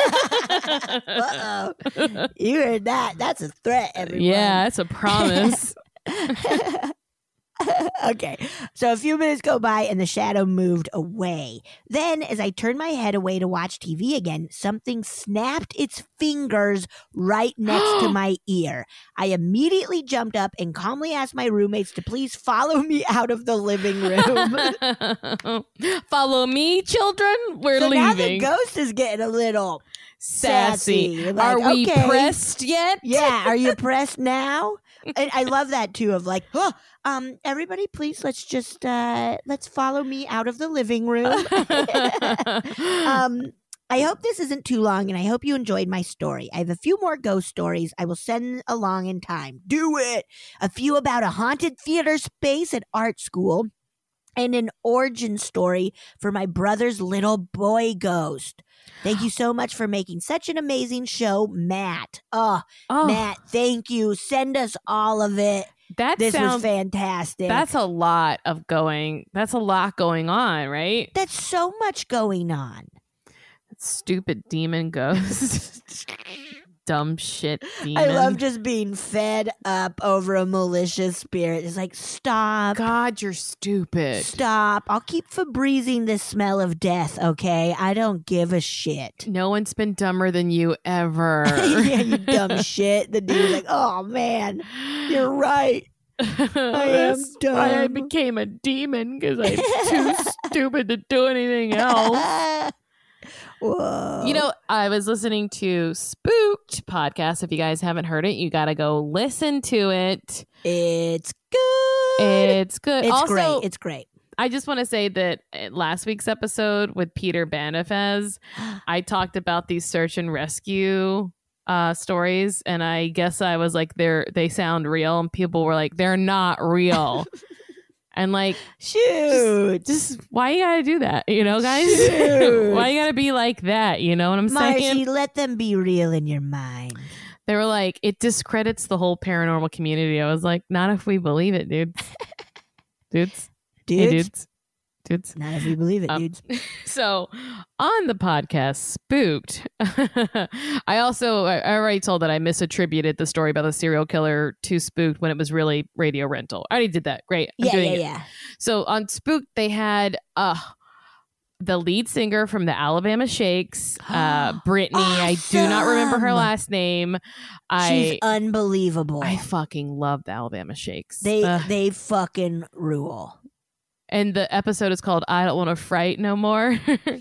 Uh oh, you heard that? That's a threat, everyone. Yeah, it's a promise. Okay. So a few minutes go by and the shadow moved away. Then, as I turned my head away to watch T V again, something snapped its fingers right next to my ear. I immediately jumped up and calmly asked my roommates to please follow me out of the living room. Follow me, children. We're so leaving. Now the ghost is getting a little sassy. sassy. Like, are we okay. pressed yet? Yeah. Are you pressed now? And I love that too. Of like, oh, um, everybody, please let's just uh, let's follow me out of the living room. um, I hope this isn't too long, and I hope you enjoyed my story. I have a few more ghost stories I will send along in time. Do it. A few about a haunted theater space at art school, and an origin story for my brother's little boy ghost. Thank you so much for making such an amazing show, Matt. Oh, Oh, Matt, thank you. Send us all of it. that This sounds was fantastic. That's a lot of going. That's a lot going on, right? That's so much going on. Stupid demon ghost. Dumb shit demon. I love just being fed up over a malicious spirit. It's like, stop. God, you're stupid. Stop. I'll keep Febrezing this smell of death, okay? I don't give a shit. No one's been dumber than you ever. Yeah, you dumb shit. The dude's like, oh, man, you're right. I am That's why I dumb. became a demon because I'm too stupid to do anything else. Whoa. You know, I was listening to Spooked podcast. If you guys haven't heard it, you got to go listen to it. It's good. It's good. It's also, great. It's great. I just want to say that uh, last week's episode with Peter Banifez, I talked about these search and rescue uh, stories, and I guess I was like, they're they sound real, and people were like, they're not real. And like, Shoot. just, just why you gotta do that, you know, guys? Shoot. Why you gotta be like that? You know what I'm saying? Marcy, let them be real in your mind. They were like, it discredits the whole paranormal community. I was like, not if we believe it, dude. Dudes. Dudes. Hey, dudes. Dudes. Not if you believe it, Um, dudes. So on the podcast Spooked, I also I I already told that I misattributed the story about the serial killer to Spooked when it was really Radio Rental. I already did that. Great. I'm Yeah, doing yeah, it. yeah. So on Spooked, they had uh the lead singer from the Alabama Shakes, uh Brittany. I do not remember her Awesome. last name. She's I unbelievable. I fucking love the Alabama Shakes. they Ugh. they fucking rule. And the episode is called I Don't Want to Fright No More.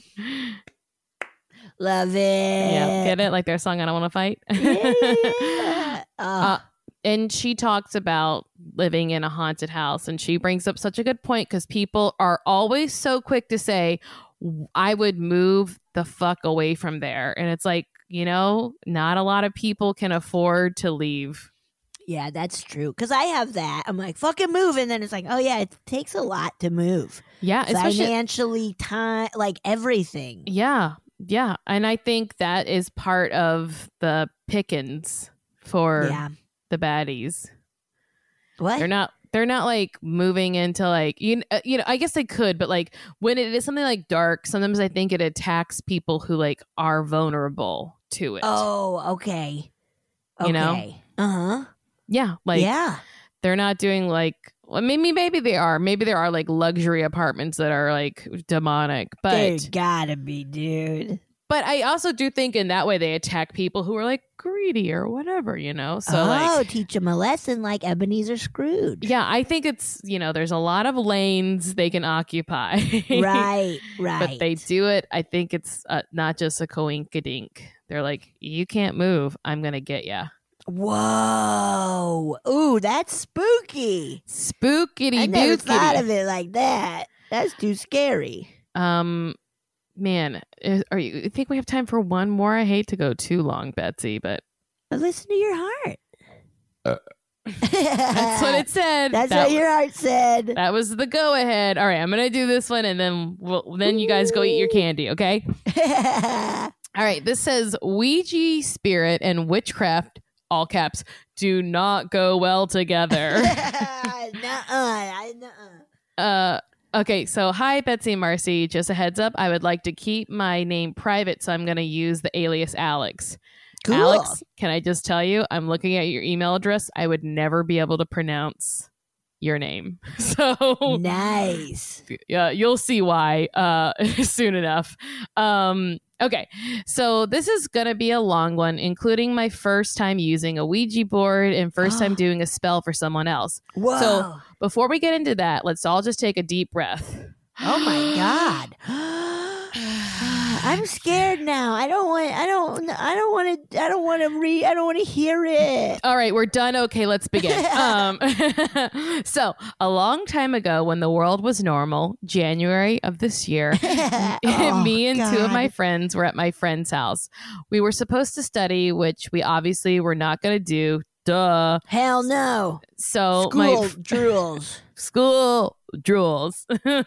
Love it. Yeah, get it? Like their song, I Don't Want to Fight. Yeah, yeah, yeah. Oh, Uh, and she talks about living in a haunted house. And she brings up such a good point because people are always so quick to say, I would move the fuck away from there. And it's like, you know, not a lot of people can afford to leave. yeah, that's true. Because I have that. I'm like, fucking move. And then it's like, oh, yeah, it takes a lot to move. Yeah, especially. Financially, time, like everything. Yeah, yeah. And I think that is part of the pickings for Yeah. the baddies. What? They're not they're not like moving into like you uh, you know I guess they could, but like when it is something like dark, sometimes I think it attacks people who like are vulnerable to it. Oh, okay. Okay. You know? Uh-huh. Yeah, like yeah. they're not doing like well, maybe maybe they are. Maybe there are like luxury apartments that are like demonic, but There gotta be, dude. but I also do think in that way they attack people who are like greedy or whatever, you know. So oh, like teach them a lesson like Ebenezer Scrooge. yeah, I think it's, you know, there's a lot of lanes they can occupy. Right, right. But they do it. I think it's uh, not just a coinkadink. They're like, you can't move. I'm going to get ya. Whoa. Ooh, that's spooky. Spookity I never dookity. thought of it like that. That's too scary. Um, man, is, are you, you think we have time for one more? I hate to go too long, Betsy, but But listen to your heart. that's what it said. That's that, what your heart said. that was the go ahead. All right, I'm going to do this one and then we'll, then you guys go eat your candy, okay? All right, this says Ouija spirit and witchcraft, all caps, do not go well together. Nuh-uh. Nuh-uh. uh, okay, so hi, Betsy and Marcy. Just a heads up, I would like to keep my name private, so I'm going to use the alias Alex. Cool. Alex, can I just tell you, I'm looking at your email address. I would never be able to pronounce your name. So Nice. yeah, you'll see why uh, soon enough. Um, okay, so this is going to be a long one, including my first time using a Ouija board and first time doing a spell for someone else. Whoa. So before we get into that, let's all just take a deep breath. Oh my God. I'm scared now. I don't want I don't I don't want to I don't want to read I don't want to hear it. All right, we're done. Okay, let's begin. um, so, a long time ago when the world was normal, January of this year, Oh, me and two of God. my friends were at my friend's house. We were supposed to study, which we obviously were not going to do. Duh. Hell no. So, School my f- drools. school drools.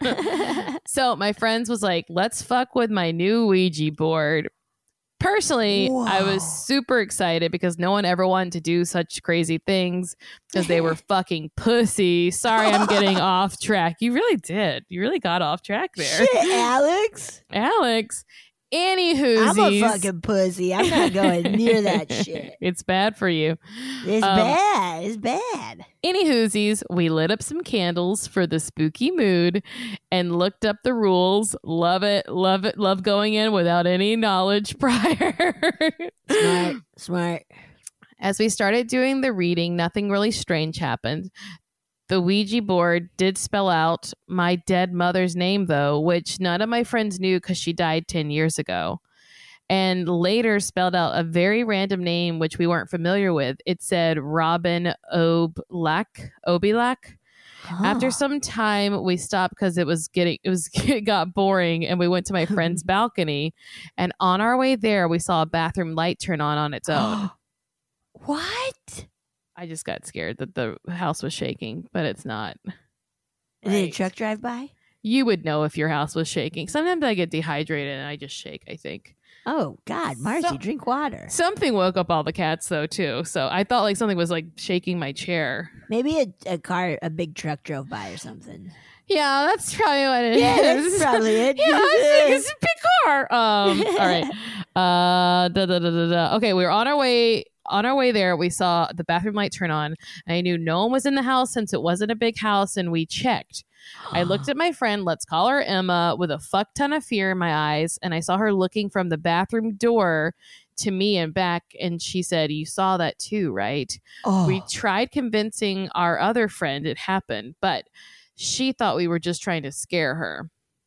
So my friends was like, let's fuck with my new Ouija board. Personally, I was Whoa. super excited because no one ever wanted to do such crazy things because they were fucking pussy. Sorry, I'm getting off track. You really did. You really got off track there. Shit, Alex. Alex. Anywho, I'm a fucking pussy. I'm not going near that shit. It's bad for you. It's Um, bad. It's bad. Any whoosies, we lit up some candles for the spooky mood and looked up the rules. Love it, love it, love going in without any knowledge prior. Smart. Smart. As we started doing the reading, nothing really strange happened. The Ouija board did spell out my dead mother's name, though, which none of my friends knew because she died ten years ago. And later spelled out a very random name, which we weren't familiar with. It said Robin Oblak. Obilak. After some time, we stopped because it was getting it was it got boring, and we went to my friend's balcony. And on our way there, we saw a bathroom light turn on on its own. What? I just got scared that the house was shaking, but it's not. Did a Right. truck drive by? You would know if your house was shaking. Sometimes I get dehydrated and I just shake, I think. Oh God, Marcy, So- drink water. Something woke up all the cats though too. So I thought like something was like shaking my chair. Maybe a, a car, a big truck drove by or something. Yeah, that's probably what it is. Yeah, that's probably it. Yeah, it's, it's a big car. Um, all right. Uh, da, da, da, da, da. Okay, we were on our way. On our way there, we saw the bathroom light turn on. And I knew no one was in the house since it wasn't a big house, and we checked. I looked at my friend, let's call her Emma, with a fuck ton of fear in my eyes, and I saw her looking from the bathroom door to me and back, and she said, "You saw that too, right?" Oh. We tried convincing our other friend it happened, but she thought we were just trying to scare her.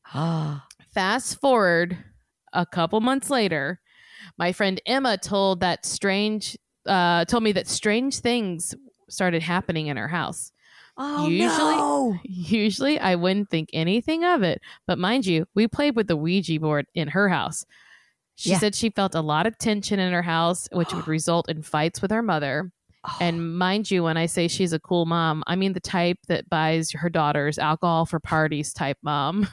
Fast forward a couple months later, my friend Emma told that strange uh told me that strange things started happening in her house. Oh Usually- no! Usually I wouldn't think anything of it, but mind you, we played with the Ouija board in her house. She Yeah. said she felt a lot of tension in her house, which would result in fights with her mother. And mind you, when I say she's a cool mom, I mean the type that buys her daughters alcohol for parties type mom.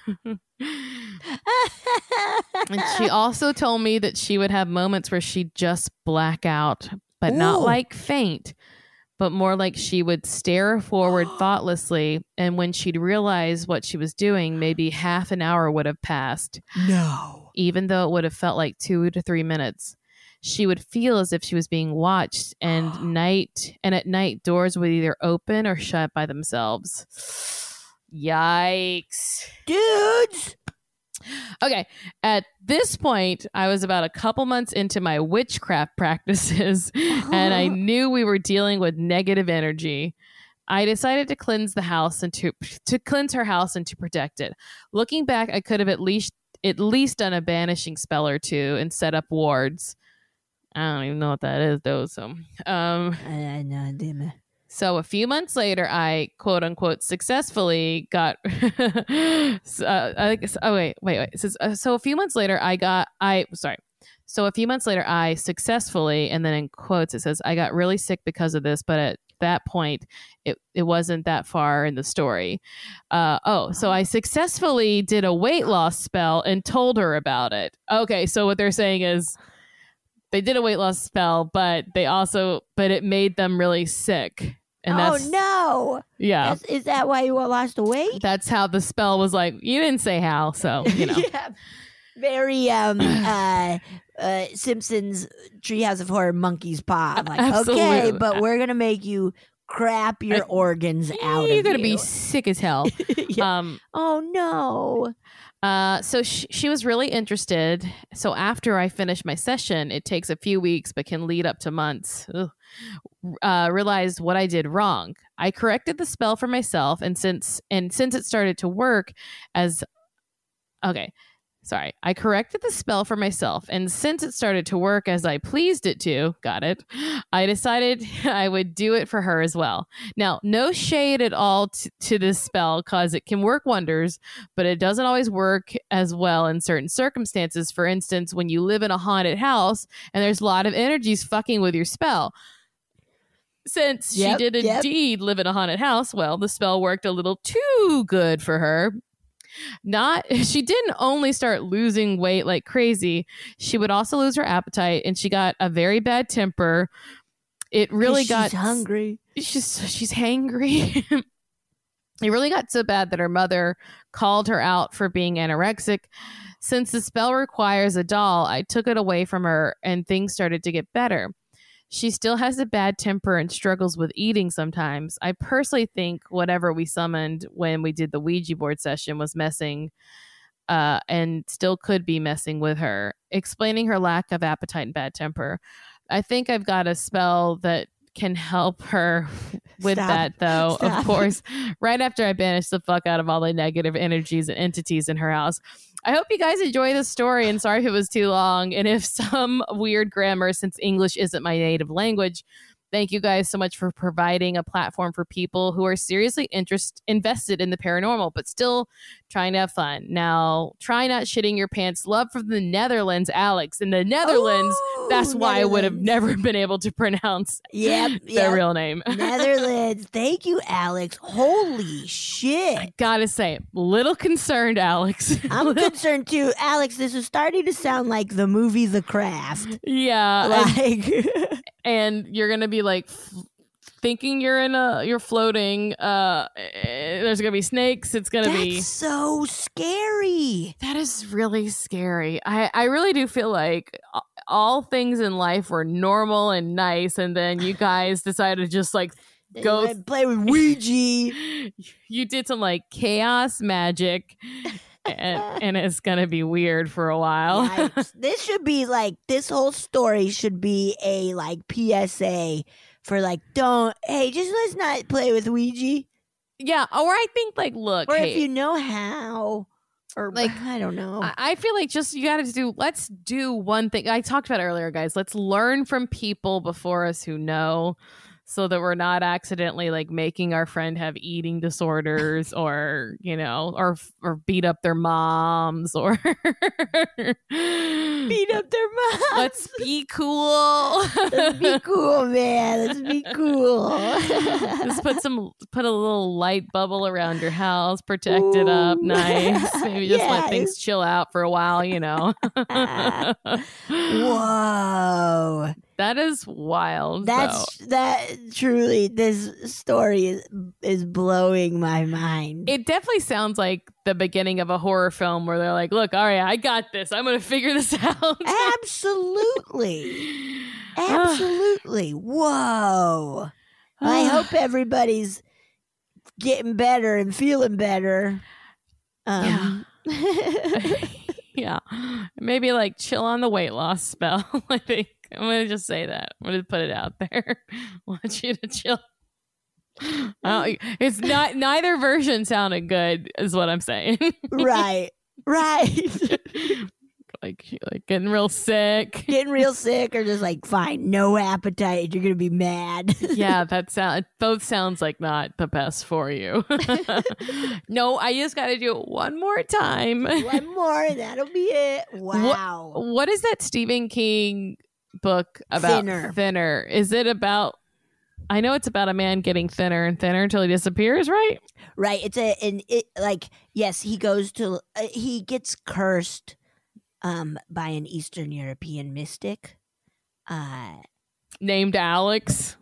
And she also told me that she would have moments where she'd just black out, but not Ooh. like faint, but more like she would stare forward thoughtlessly. And when she'd realize what she was doing, maybe half an hour would have passed, no. even though it would have felt like two to three minutes. She would feel as if she was being watched, and night and at night doors would either open or shut by themselves. Yikes. Dudes. Okay. At this point, I was about a couple months into my witchcraft practices, and I knew we were dealing with negative energy. I decided to cleanse the house and to, to cleanse her house and to protect it. Looking back, I could have at least at least done a banishing spell or two and set up wards. I don't even know what that is, though. So, um, I, I know, damn it. So a few months later, I quote unquote successfully got. uh, I guess, oh wait, wait, wait. It says, uh, so a few months later, I got. I sorry. So a few months later, I successfully, and then in quotes, it says, I got really sick because of this, but at that point, it it wasn't that far in the story. Uh, oh, so I successfully did a weight loss spell and told her about it. Okay, so what they're saying is, they did a weight loss spell, but they also, but it made them really sick. And oh that's, no! yeah, That's, is that why you lost the weight? that's how the spell was like, you didn't say how, so, you know. Yeah. Very um uh uh Simpsons Treehouse of Horror monkey's paw. I'm like, Absolutely. okay, but we're gonna make you crap your I- organs out You're of gonna you. be sick as hell. Yeah. Um, Oh no. Uh, so she, she was really interested. So after I finish my session, it takes a few weeks, but can lead up to months. Ugh. Uh, realized what I did wrong. I corrected the spell for myself, and since and since it started to work as okay. Sorry, I corrected the spell for myself, and since it started to work as I pleased it to, got it, I decided I would do it for her as well. Now, no shade at all t- to this spell, because it can work wonders, but it doesn't always work as well in certain circumstances. For instance, when you live in a haunted house and there's a lot of energies fucking with your spell. Since Yep, she did yep. indeed live in a haunted house, well, the spell worked a little too good for her. Not she didn't only start losing weight like crazy, she would also lose her appetite, and she got a very bad temper. It really 'Cause got she's hungry. she's she's hangry. It really got so bad that her mother called her out for being anorexic. Since the spell requires a doll, I took it away from her and things started to get better. She still has a bad temper and struggles with eating sometimes. I personally think whatever we summoned when we did the Ouija board session was messing uh, and still could be messing with her, explaining her lack of appetite and bad temper. I think I've got a spell that can help her with Stop. that, though. Stop. Of course, right after I banish the fuck out of all the negative energies and entities in her house. I hope you guys enjoy this story, and sorry if it was too long and if some weird grammar, since English isn't my native language. Thank you guys so much for providing a platform for people who are seriously interest, invested in the paranormal, but still trying to have fun. Now, try not shitting your pants. Love from the Netherlands, Alex. In the Netherlands, Oh, that's why I would have Netherlands. never been able to pronounce Yep, their yep. real name. Netherlands. Thank you, Alex. Holy shit. Gotta say, little concerned, Alex. I'm concerned too. Alex, this is starting to sound like the movie The Craft. yeah. and- Like and you're gonna be like f- thinking you're in a you're floating uh eh, there's gonna be snakes, it's gonna that's be so scary. that is really scary. i i really do feel like a- all things in life were normal and nice, and then you guys decided to just like go I play with Ouija. you did some like chaos magic, and, and it's gonna be weird for a while. Yikes. This should be like this whole story should be a like P S A for like don't hey just let's not play with Ouija, Yeah, or I think like look, or hey, if you know how, or Like, like I don't know. I I feel like just you got to do, let's do one thing. I talked about it earlier, guys. Let's learn from people before us who know, so that we're not accidentally like making our friend have eating disorders or, you know, or or beat up their moms or Beat up their mom. Let's be cool. Let's be cool, man. Let's be cool. Just put some, put a little light bubble around your house, protect it up, Ooh. nice. Maybe just let things Yes. chill out for a while, you know. Whoa. That is wild. That's though. that truly this story is is blowing my mind. It definitely sounds like the beginning of a horror film where they're like, "Look, all right, I got this. I'm gonna figure this out." Absolutely. Absolutely. Whoa. I hope everybody's getting better and feeling better. Um, Yeah, maybe like chill on the weight loss spell. I think I'm gonna just say that. I'm gonna put it out there. Want you to chill. Uh, it's not. Neither version sounded good, is what I'm saying. right. Right. like, like getting real sick. Getting real sick or just like, fine, no appetite. You're going to be mad. Yeah, that sound both sounds like not the best for you. No, I just got to do it one more time. One more, and that'll be it. Wow. What is that Stephen King book about? Thinner. Thinner. Is it about? I know it's about a man getting thinner and thinner until he disappears, right? Right. It's a, and it, like, yes, he goes to, uh, he gets cursed um, by an Eastern European mystic. Uh, Named Alex.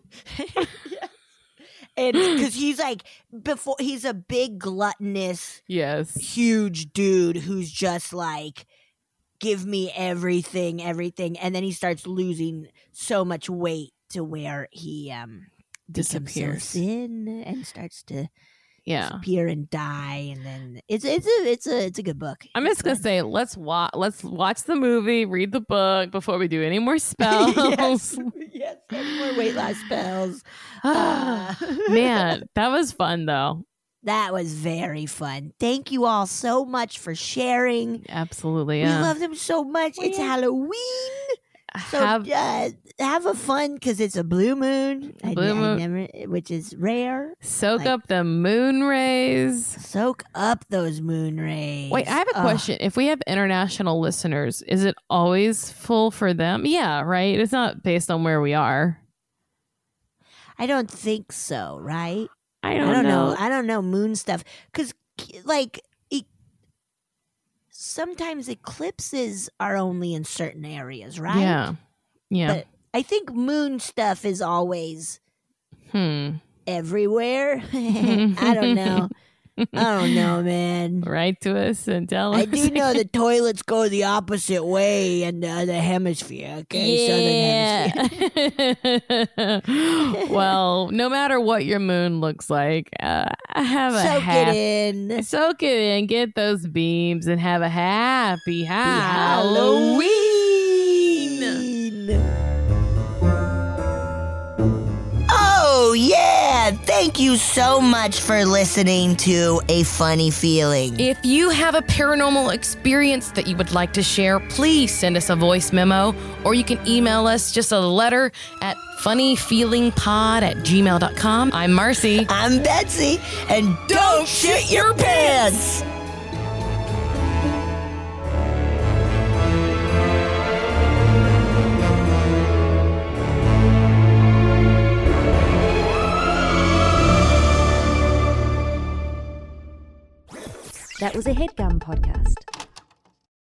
and because he's like, before, he's a big gluttonous, Yes. huge dude who's just like, give me everything, everything. And then he starts losing so much weight to where he um disappears. so thin and starts to Yeah. disappear and die, and then it's it's a it's a it's a good book. I'm It's just gonna fun. say let's watch let's watch the movie, read the book before we do any more spells. yes, yes, any more weight loss spells. Uh, Man, that was fun though. that was very fun. Thank you all so much for sharing. Absolutely. We Yeah. love them so much. Well, It's yeah. Halloween. So Have uh, have a fun because it's a blue moon, I- Blue I moon. never- which is rare. soak like- up the moon rays. Soak up those moon rays. Wait, I have a Ugh. question. If we have international listeners, is it always full for them? Yeah, right. It's not based on where we are. I don't think so. Right? I I don't, don't know. know. I don't know moon stuff because, like, e- sometimes eclipses are only in certain areas, right? Yeah. Yeah. But I think moon stuff is always hmm. everywhere. I don't know. I don't know, man. Write to us and tell us. I do know the toilets go the opposite way in the other hemisphere. Okay, southern hemisphere. Well, no matter what your moon looks like, uh, have a Soak hap- it in. Soak it in, get those beams, and have a happy Halloween. Halloween. Oh, yeah. Thank you so much for listening to A Funny Feeling. If you have a paranormal experience that you would like to share, please send us a voice memo, or you can email us just a letter at funnyfeelingpod at gmail dot com. I'm Marcy. I'm Betsy, and don't shit your pants. That was a HeadGum podcast.